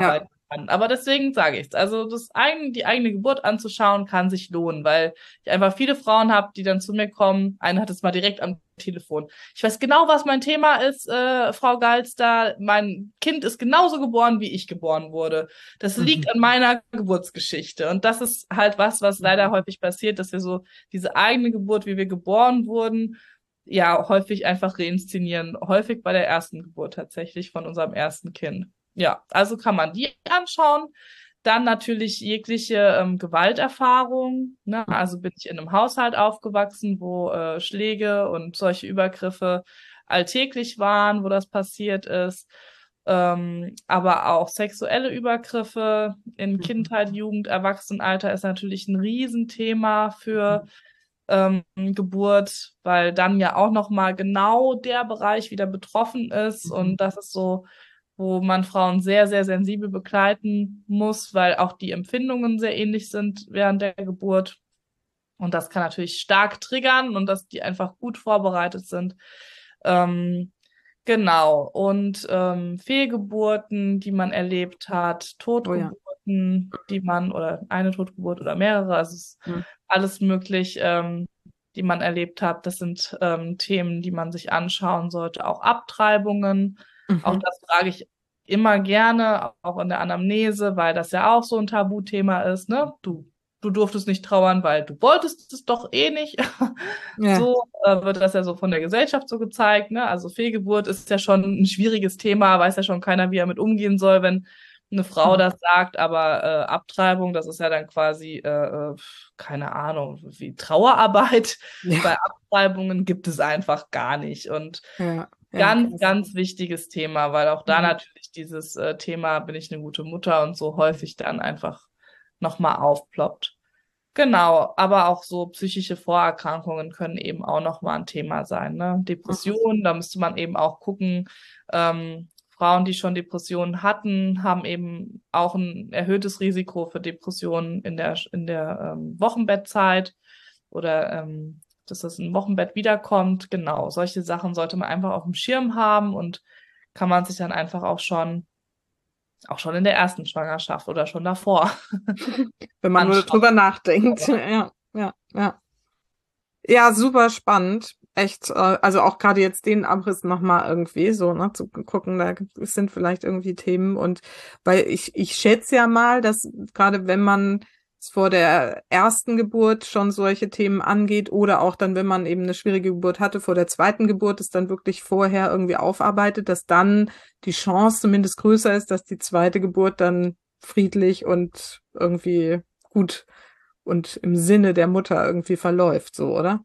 kann. Aber deswegen sage ich es. Also das eigen, die eigene Geburt anzuschauen, kann sich lohnen, weil ich einfach viele Frauen habe, die dann zu mir kommen. Eine hat es mal direkt am Telefon. Ich weiß genau, was mein Thema ist, äh, Frau Galster. Mein Kind ist genauso geboren, wie ich geboren wurde. Das liegt Mhm. an meiner Geburtsgeschichte. Und das ist halt was, was leider häufig passiert, dass wir so diese eigene Geburt, wie wir geboren wurden, ja, häufig einfach reinszenieren. Häufig bei der ersten Geburt tatsächlich von unserem ersten Kind. Ja, also kann man die anschauen. Dann natürlich jegliche ähm, Gewalterfahrung. Ne? Also bin ich in einem Haushalt aufgewachsen, wo äh, Schläge und solche Übergriffe alltäglich waren, wo das passiert ist. Ähm, aber auch sexuelle Übergriffe in Kindheit, Jugend, Erwachsenenalter ist natürlich ein Riesenthema für ähm, Geburt, weil dann ja auch nochmal genau der Bereich wieder betroffen ist. Und das ist so, wo man Frauen sehr, sehr sensibel begleiten muss, weil auch die Empfindungen sehr ähnlich sind während der Geburt. Und das kann natürlich stark triggern und dass die einfach gut vorbereitet sind. Ähm, genau. Und ähm, Fehlgeburten, die man erlebt hat, Oh ja. Totgeburten, die man, oder eine Totgeburt oder mehrere, also es ist Mhm. alles möglich, ähm, die man erlebt hat. Das sind ähm, Themen, die man sich anschauen sollte. Auch Abtreibungen. Auch Mhm. das frage ich immer gerne, auch in der Anamnese, weil das ja auch so ein Tabuthema ist, ne? Du, du durftest nicht trauern, weil du wolltest es doch eh nicht. Ja. So äh, wird das ja so von der Gesellschaft so gezeigt, ne? Also Fehlgeburt ist ja schon ein schwieriges Thema, weiß ja schon keiner, wie er mit umgehen soll, wenn eine Frau Mhm. das sagt, aber äh, Abtreibung, das ist ja dann quasi, äh, äh, keine Ahnung, wie Trauerarbeit. Bei Ja. Abtreibungen gibt es einfach gar nicht. Und Ja. Ja, ganz, krass. ganz wichtiges Thema, weil auch da Mhm. natürlich dieses äh, Thema, bin ich eine gute Mutter und so häufig dann einfach nochmal aufploppt. Genau, aber auch so psychische Vorerkrankungen können eben auch nochmal ein Thema sein, ne? Mhm. Depressionen, da müsste man eben auch gucken, ähm, Frauen, die schon Depressionen hatten, haben eben auch ein erhöhtes Risiko für Depressionen in der, in der ähm, Wochenbettzeit oder ähm, dass das im Wochenbett wiederkommt. Genau, solche Sachen sollte man einfach auf dem Schirm haben und kann man sich dann einfach auch schon, auch schon in der ersten Schwangerschaft oder schon davor Wenn man nur anschauen. drüber nachdenkt. Ja, ja, ja. Ja, super spannend. Echt, äh, also auch gerade jetzt den Abriss nochmal irgendwie so, ne, zu gucken, da gibt- es sind vielleicht irgendwie Themen und weil ich, ich schätze ja mal, dass gerade wenn man es vor der ersten Geburt schon solche Themen angeht oder auch dann, wenn man eben eine schwierige Geburt hatte, vor der zweiten Geburt es dann wirklich vorher irgendwie aufarbeitet, dass dann die Chance zumindest größer ist, dass die zweite Geburt dann friedlich und irgendwie gut und im Sinne der Mutter irgendwie verläuft, so, oder?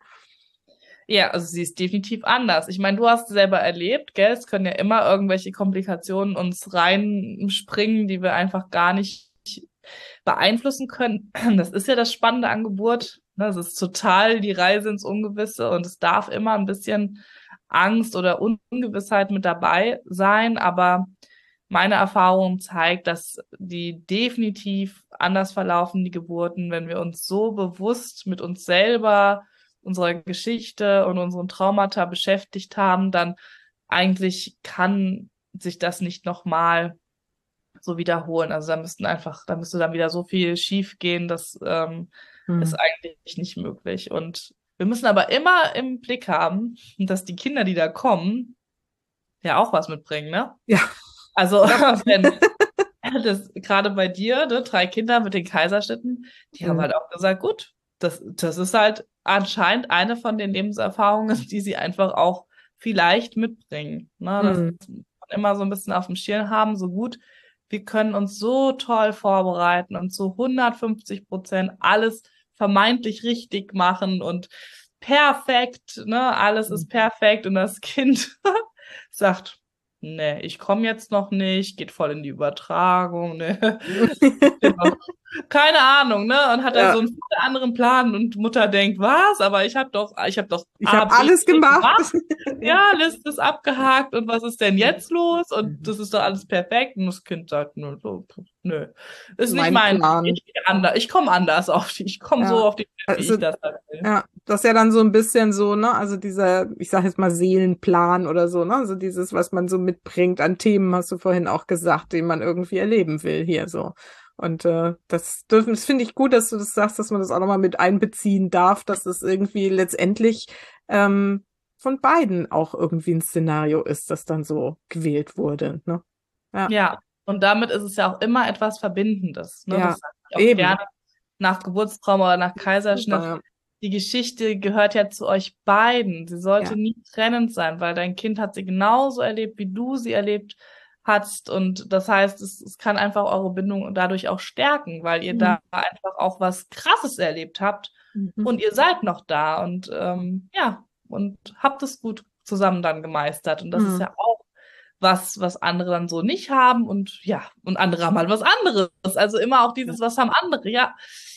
Ja, also sie ist definitiv anders. Ich meine, du hast es selber erlebt, gell? Es können ja immer irgendwelche Komplikationen uns reinspringen, die wir einfach gar nicht beeinflussen können. Das ist ja das Spannende an Geburt. Ne? Es ist total die Reise ins Ungewisse und es darf immer ein bisschen Angst oder Ungewissheit mit dabei sein, aber meine Erfahrung zeigt, dass die definitiv anders verlaufen, die Geburten, wenn wir uns so bewusst mit uns selber, unserer Geschichte und unseren Traumata beschäftigt haben, dann eigentlich kann sich das nicht nochmal so wiederholen. Also da müssten einfach, da müsste dann wieder so viel schief gehen, das ähm, ist Hm. eigentlich nicht möglich. Und wir müssen aber immer im Blick haben, dass die Kinder, die da kommen, ja auch was mitbringen, ne? Ja. Also Ja. wenn das gerade bei dir, ne, drei Kinder mit den Kaiserschnitten, die haben Hm. halt auch gesagt, gut, das, das ist halt anscheinend eine von den Lebenserfahrungen, die sie einfach auch vielleicht mitbringen. Ne? Das Hm. muss man immer so ein bisschen auf dem Schirm haben, so gut. Wir können uns so toll vorbereiten und zu hundertfünfzig Prozent alles vermeintlich richtig machen und perfekt, ne? Alles ist perfekt und das Kind sagt, nee, ich komme jetzt noch nicht, geht voll in die Übertragung, ne? keine Ahnung, ne? Und hat dann Ja. so einen anderen Plan und Mutter denkt, was? Aber ich habe doch, ich habe doch Ich A, habe B, alles C gemacht. Ja, Liste ist abgehakt und was ist denn jetzt los? Und das ist doch alles perfekt. Und das Kind sagt, nö, so, nö. Ist nicht Mein mein Weg. Plan. Ich, geh anders, ich komme anders auf die, ich komme so Ja. auf die, wie Also, ich das halt will. ja, das ist ja dann so ein bisschen so, ne, also dieser, ich sage jetzt mal Seelenplan oder so, ne, also dieses, was man so mitbringt an Themen, hast du vorhin auch gesagt, den man irgendwie erleben will hier so. Und äh, das dürfen, das finde ich gut, dass du das sagst, dass man das auch nochmal mit einbeziehen darf, dass das irgendwie letztendlich ähm, von beiden auch irgendwie ein Szenario ist, das dann so gewählt wurde, ne? Ja, Ja, und damit ist es ja auch immer etwas Verbindendes, ne? ja, Das sage ich auch eben. gerne nach Geburtstrauma oder nach Kaiserschnitt. Super, Die Geschichte gehört ja zu euch beiden. Sie sollte ja. nie trennend sein, weil dein Kind hat sie genauso erlebt, wie du sie erlebt hast. Und das heißt, es, es kann einfach eure Bindung dadurch auch stärken, weil ihr Mhm. da einfach auch was Krasses erlebt habt Mhm. und ihr seid noch da und ähm, ja, und habt es gut zusammen dann gemeistert. Und das ist Mhm. ja auch was, was andere dann so nicht haben und ja, und andere haben halt was anderes. Also immer auch dieses, was haben andere, ja.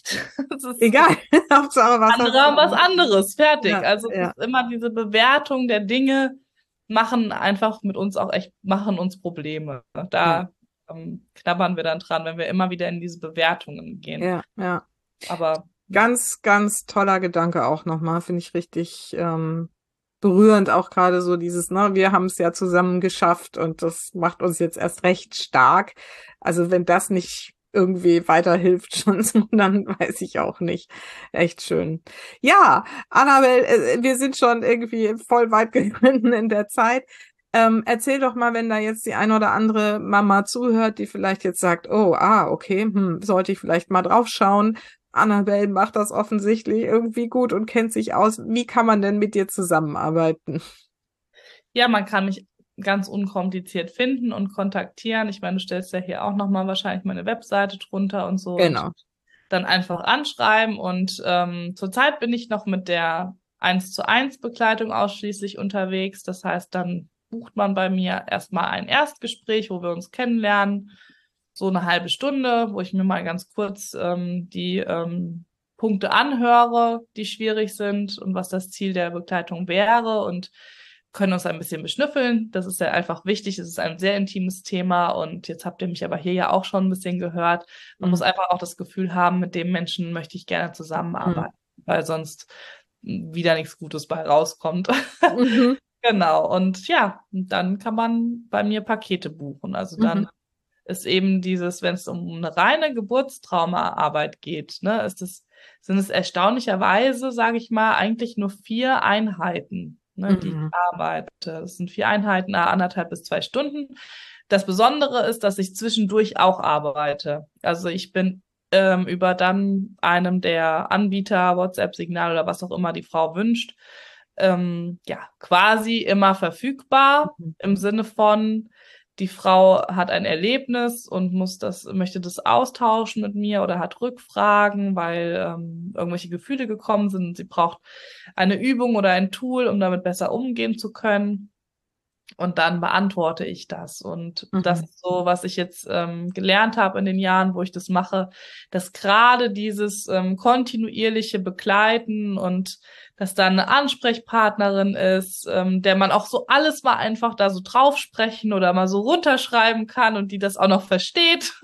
Das ist, Egal, Hauptsache was andere haben was anderes, fertig. Ja, Also es ja. ist immer diese Bewertung der Dinge machen einfach mit uns auch echt, machen uns Probleme. Da ähm, knabbern wir dann dran, wenn wir immer wieder in diese Bewertungen gehen. Ja, ja. Aber Ganz, ganz toller Gedanke auch nochmal, finde ich richtig ähm, berührend, auch gerade so dieses, ne, wir haben es ja zusammen geschafft und das macht uns jetzt erst recht stark. Also wenn das nicht irgendwie weiterhilft schon, so, dann weiß ich auch nicht. Echt schön. Ja, Annabel, äh, wir sind schon irgendwie voll weit gegangen in der Zeit. Ähm, erzähl doch mal, wenn da jetzt die eine oder andere Mama zuhört, die vielleicht jetzt sagt, oh, ah, okay, hm, sollte ich vielleicht mal drauf schauen. Annabel macht das offensichtlich irgendwie gut und kennt sich aus. Wie kann man denn mit dir zusammenarbeiten? ja, man kann mich ganz unkompliziert finden und kontaktieren. Ich meine, du stellst ja hier auch nochmal wahrscheinlich meine Webseite drunter und so. Genau. Und dann einfach anschreiben. Und ähm, zurzeit bin ich noch mit der eins zu eins Begleitung ausschließlich unterwegs. Das heißt, dann bucht man bei mir erstmal ein Erstgespräch, wo wir uns kennenlernen. So eine halbe Stunde, wo ich mir mal ganz kurz ähm, die ähm, Punkte anhöre, die schwierig sind und was das Ziel der Begleitung wäre und können uns ein bisschen beschnüffeln. Das ist ja einfach wichtig. Es ist ein sehr intimes Thema und jetzt habt ihr mich aber hier ja auch schon ein bisschen gehört. Man Mhm. muss einfach auch das Gefühl haben, mit dem Menschen möchte ich gerne zusammenarbeiten, mhm. weil sonst wieder nichts Gutes bei rauskommt. Mhm. Genau. Und ja, dann kann man bei mir Pakete buchen. Also dann mhm. ist eben dieses, wenn es um eine reine Geburtstraumaarbeit geht, ne, ist es, sind es erstaunlicherweise, sage ich mal, eigentlich nur vier Einheiten, ne, mhm. die ich arbeite. Das sind vier Einheiten, anderthalb bis zwei Stunden. Das Besondere ist, dass ich zwischendurch auch arbeite. Also ich bin ähm, über dann einem der Anbieter, WhatsApp-Signal oder was auch immer die Frau wünscht, ähm, ja, quasi immer verfügbar mhm. im Sinne von, die Frau hat ein Erlebnis und muss das, möchte das austauschen mit mir oder hat Rückfragen, weil ähm, irgendwelche Gefühle gekommen sind. Sie braucht eine Übung oder ein Tool, um damit besser umgehen zu können. Und dann beantworte ich das. Und mhm. das ist so, was ich jetzt ähm, gelernt habe in den Jahren, wo ich das mache, dass gerade dieses ähm, kontinuierliche Begleiten und dass da eine Ansprechpartnerin ist, ähm, der man auch so alles mal einfach da so drauf sprechen oder mal so runterschreiben kann und die das auch noch versteht,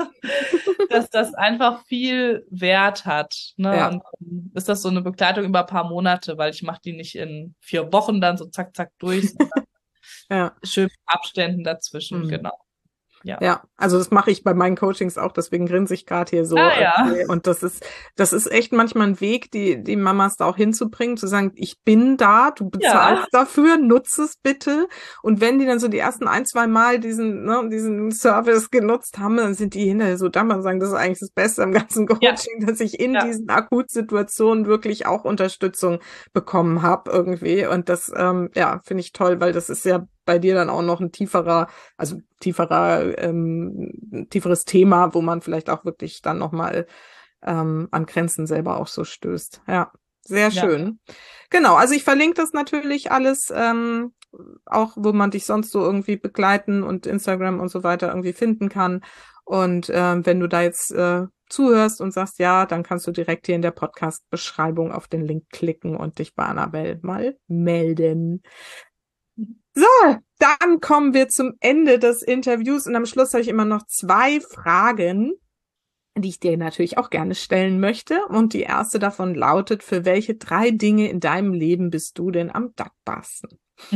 dass das einfach viel Wert hat. Ne? Ja. Und ähm, ist das so eine Begleitung über ein paar Monate, weil ich mache die nicht in vier Wochen dann so zack, zack durch, sondern ja. schön Abständen dazwischen, mhm. genau. Ja. ja, also das mache ich bei meinen Coachings auch, deswegen grinse ich gerade hier so. Ah, ja. Und das ist, das ist echt manchmal ein Weg, die, die Mamas da auch hinzubringen, zu sagen, ich bin da, du bezahlst ja. dafür, nutze es bitte. Und wenn die dann so die ersten ein, zwei Mal diesen, ne, diesen Service genutzt haben, dann sind die hinterher so da und sagen, das ist eigentlich das Beste am ganzen Coaching, ja. dass ich in ja. diesen Akutsituationen wirklich auch Unterstützung bekommen habe irgendwie. Und das, ähm, ja, finde ich toll, weil das ist ja bei dir dann auch noch ein tieferer, also tieferer, ähm, tieferes Thema, wo man vielleicht auch wirklich dann nochmal ähm, an Grenzen selber auch so stößt. Ja, sehr schön. Ja. Genau, also ich verlinke das natürlich alles, ähm, auch wo man dich sonst so irgendwie begleiten und Instagram und so weiter irgendwie finden kann. Und äh, wenn du da jetzt äh, zuhörst und sagst ja, dann kannst du direkt hier in der Podcast-Beschreibung auf den Link klicken und dich bei Annabelle mal melden. So, dann kommen wir zum Ende des Interviews und am Schluss habe ich immer noch zwei Fragen, die ich dir natürlich auch gerne stellen möchte. Und die erste davon lautet, für welche drei Dinge in deinem Leben bist du denn am dankbarsten?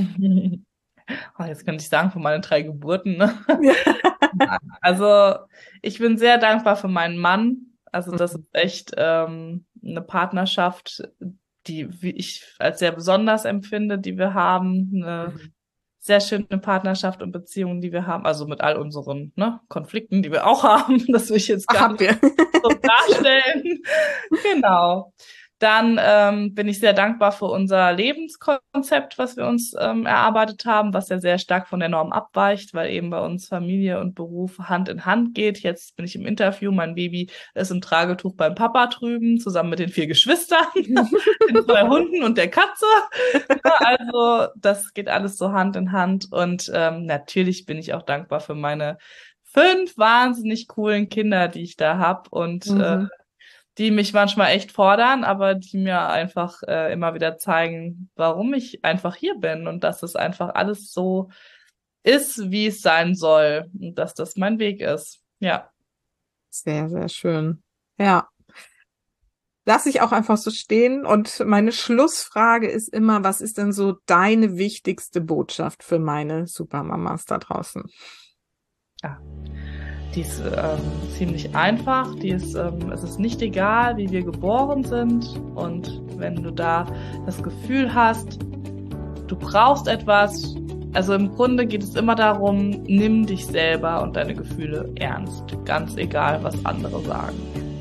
Oh, jetzt könnte ich sagen, für meine drei Geburten. Ne? Ja. Also ich bin sehr dankbar für meinen Mann. Also das ist echt ähm, eine Partnerschaft, die ich als sehr besonders empfinde, die wir haben. Eine mhm. sehr schöne Partnerschaft und Beziehungen, die wir haben. Also mit all unseren ne, Konflikten, die wir auch haben. Das will ich jetzt gar Ach, nicht so darstellen. Genau. Dann ähm, bin ich sehr dankbar für unser Lebenskonzept, was wir uns ähm, erarbeitet haben, was ja sehr stark von der Norm abweicht, weil eben bei uns Familie und Beruf Hand in Hand geht. Jetzt bin ich im Interview, mein Baby ist im Tragetuch beim Papa drüben, zusammen mit den vier Geschwistern, den zwei Hunden und der Katze. Ja, also das geht alles so Hand in Hand. Und ähm, natürlich bin ich auch dankbar für meine fünf wahnsinnig coolen Kinder, die ich da habe und mhm. äh, die mich manchmal echt fordern, aber die mir einfach äh, immer wieder zeigen, warum ich einfach hier bin und dass es einfach alles so ist, wie es sein soll und dass das mein Weg ist. Ja. Sehr, sehr schön. Ja. Lass ich auch einfach so stehen und meine Schlussfrage ist immer, was ist denn so deine wichtigste Botschaft für meine Supermamas da draußen? Ja. Die ist ähm, ziemlich einfach, die ist, ähm, es ist nicht egal, wie wir geboren sind und wenn du da das Gefühl hast, du brauchst etwas, also im Grunde geht es immer darum, nimm dich selber und deine Gefühle ernst, ganz egal, was andere sagen.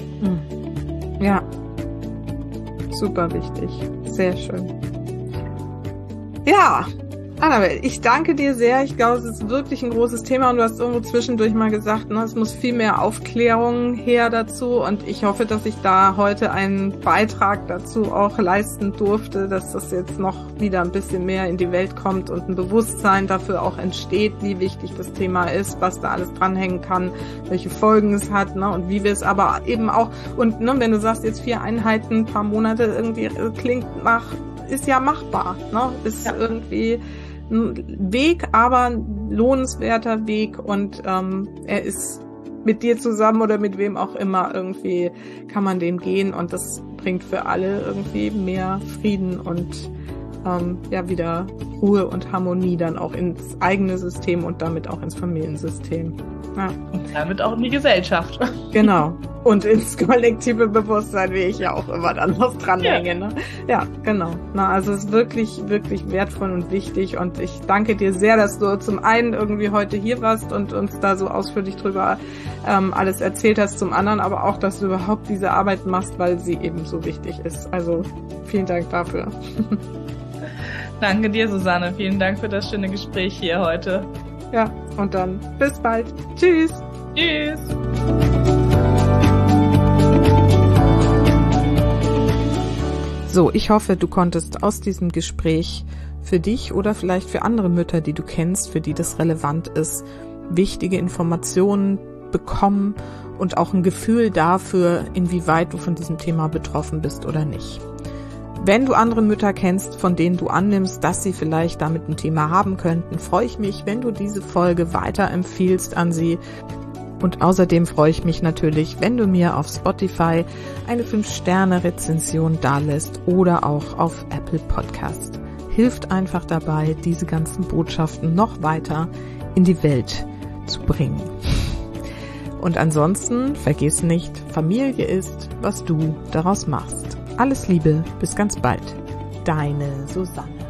Ja, super wichtig, sehr schön. Ja, Annabelle, ich danke dir sehr. Ich glaube, es ist wirklich ein großes Thema und du hast irgendwo zwischendurch mal gesagt, ne, es muss viel mehr Aufklärung her dazu und ich hoffe, dass ich da heute einen Beitrag dazu auch leisten durfte, dass das jetzt noch wieder ein bisschen mehr in die Welt kommt und ein Bewusstsein dafür auch entsteht, wie wichtig das Thema ist, was da alles dranhängen kann, welche Folgen es hat, ne, und wie wir es aber eben auch, und ne, wenn du sagst jetzt vier Einheiten, ein paar Monate, irgendwie klingt nach, ist ja machbar, ne, ist ja. irgendwie ein Weg, aber ein lohnenswerter Weg und ähm, er ist mit dir zusammen oder mit wem auch immer, irgendwie kann man den gehen und das bringt für alle irgendwie mehr Frieden und ähm, ja wieder Ruhe und Harmonie dann auch ins eigene System und damit auch ins Familiensystem. Ja. Und damit auch in die Gesellschaft. Genau. Und ins kollektive Bewusstsein, wie ich ja auch immer dann was dranhänge. Ja. Ne? Ja, genau. Na, also es ist wirklich, wirklich wertvoll und wichtig und ich danke dir sehr, dass du zum einen irgendwie heute hier warst und uns da so ausführlich drüber ähm, alles erzählt hast, zum anderen aber auch, dass du überhaupt diese Arbeit machst, weil sie eben so wichtig ist. Also vielen Dank dafür. Danke dir, Susanne. Vielen Dank für das schöne Gespräch hier heute. Ja, und dann bis bald. Tschüss. Tschüss. So, ich hoffe, du konntest aus diesem Gespräch für dich oder vielleicht für andere Mütter, die du kennst, für die das relevant ist, wichtige Informationen bekommen und auch ein Gefühl dafür, inwieweit du von diesem Thema betroffen bist oder nicht. Wenn du andere Mütter kennst, von denen du annimmst, dass sie vielleicht damit ein Thema haben könnten, freue ich mich, wenn du diese Folge weiterempfiehlst an sie. Und außerdem freue ich mich natürlich, wenn du mir auf Spotify eine fünf Sterne Rezension dalässt oder auch auf Apple Podcast. Hilft einfach dabei, diese ganzen Botschaften noch weiter in die Welt zu bringen. Und ansonsten vergiss nicht, Familie ist, was du daraus machst. Alles Liebe, bis ganz bald. Deine Susanne.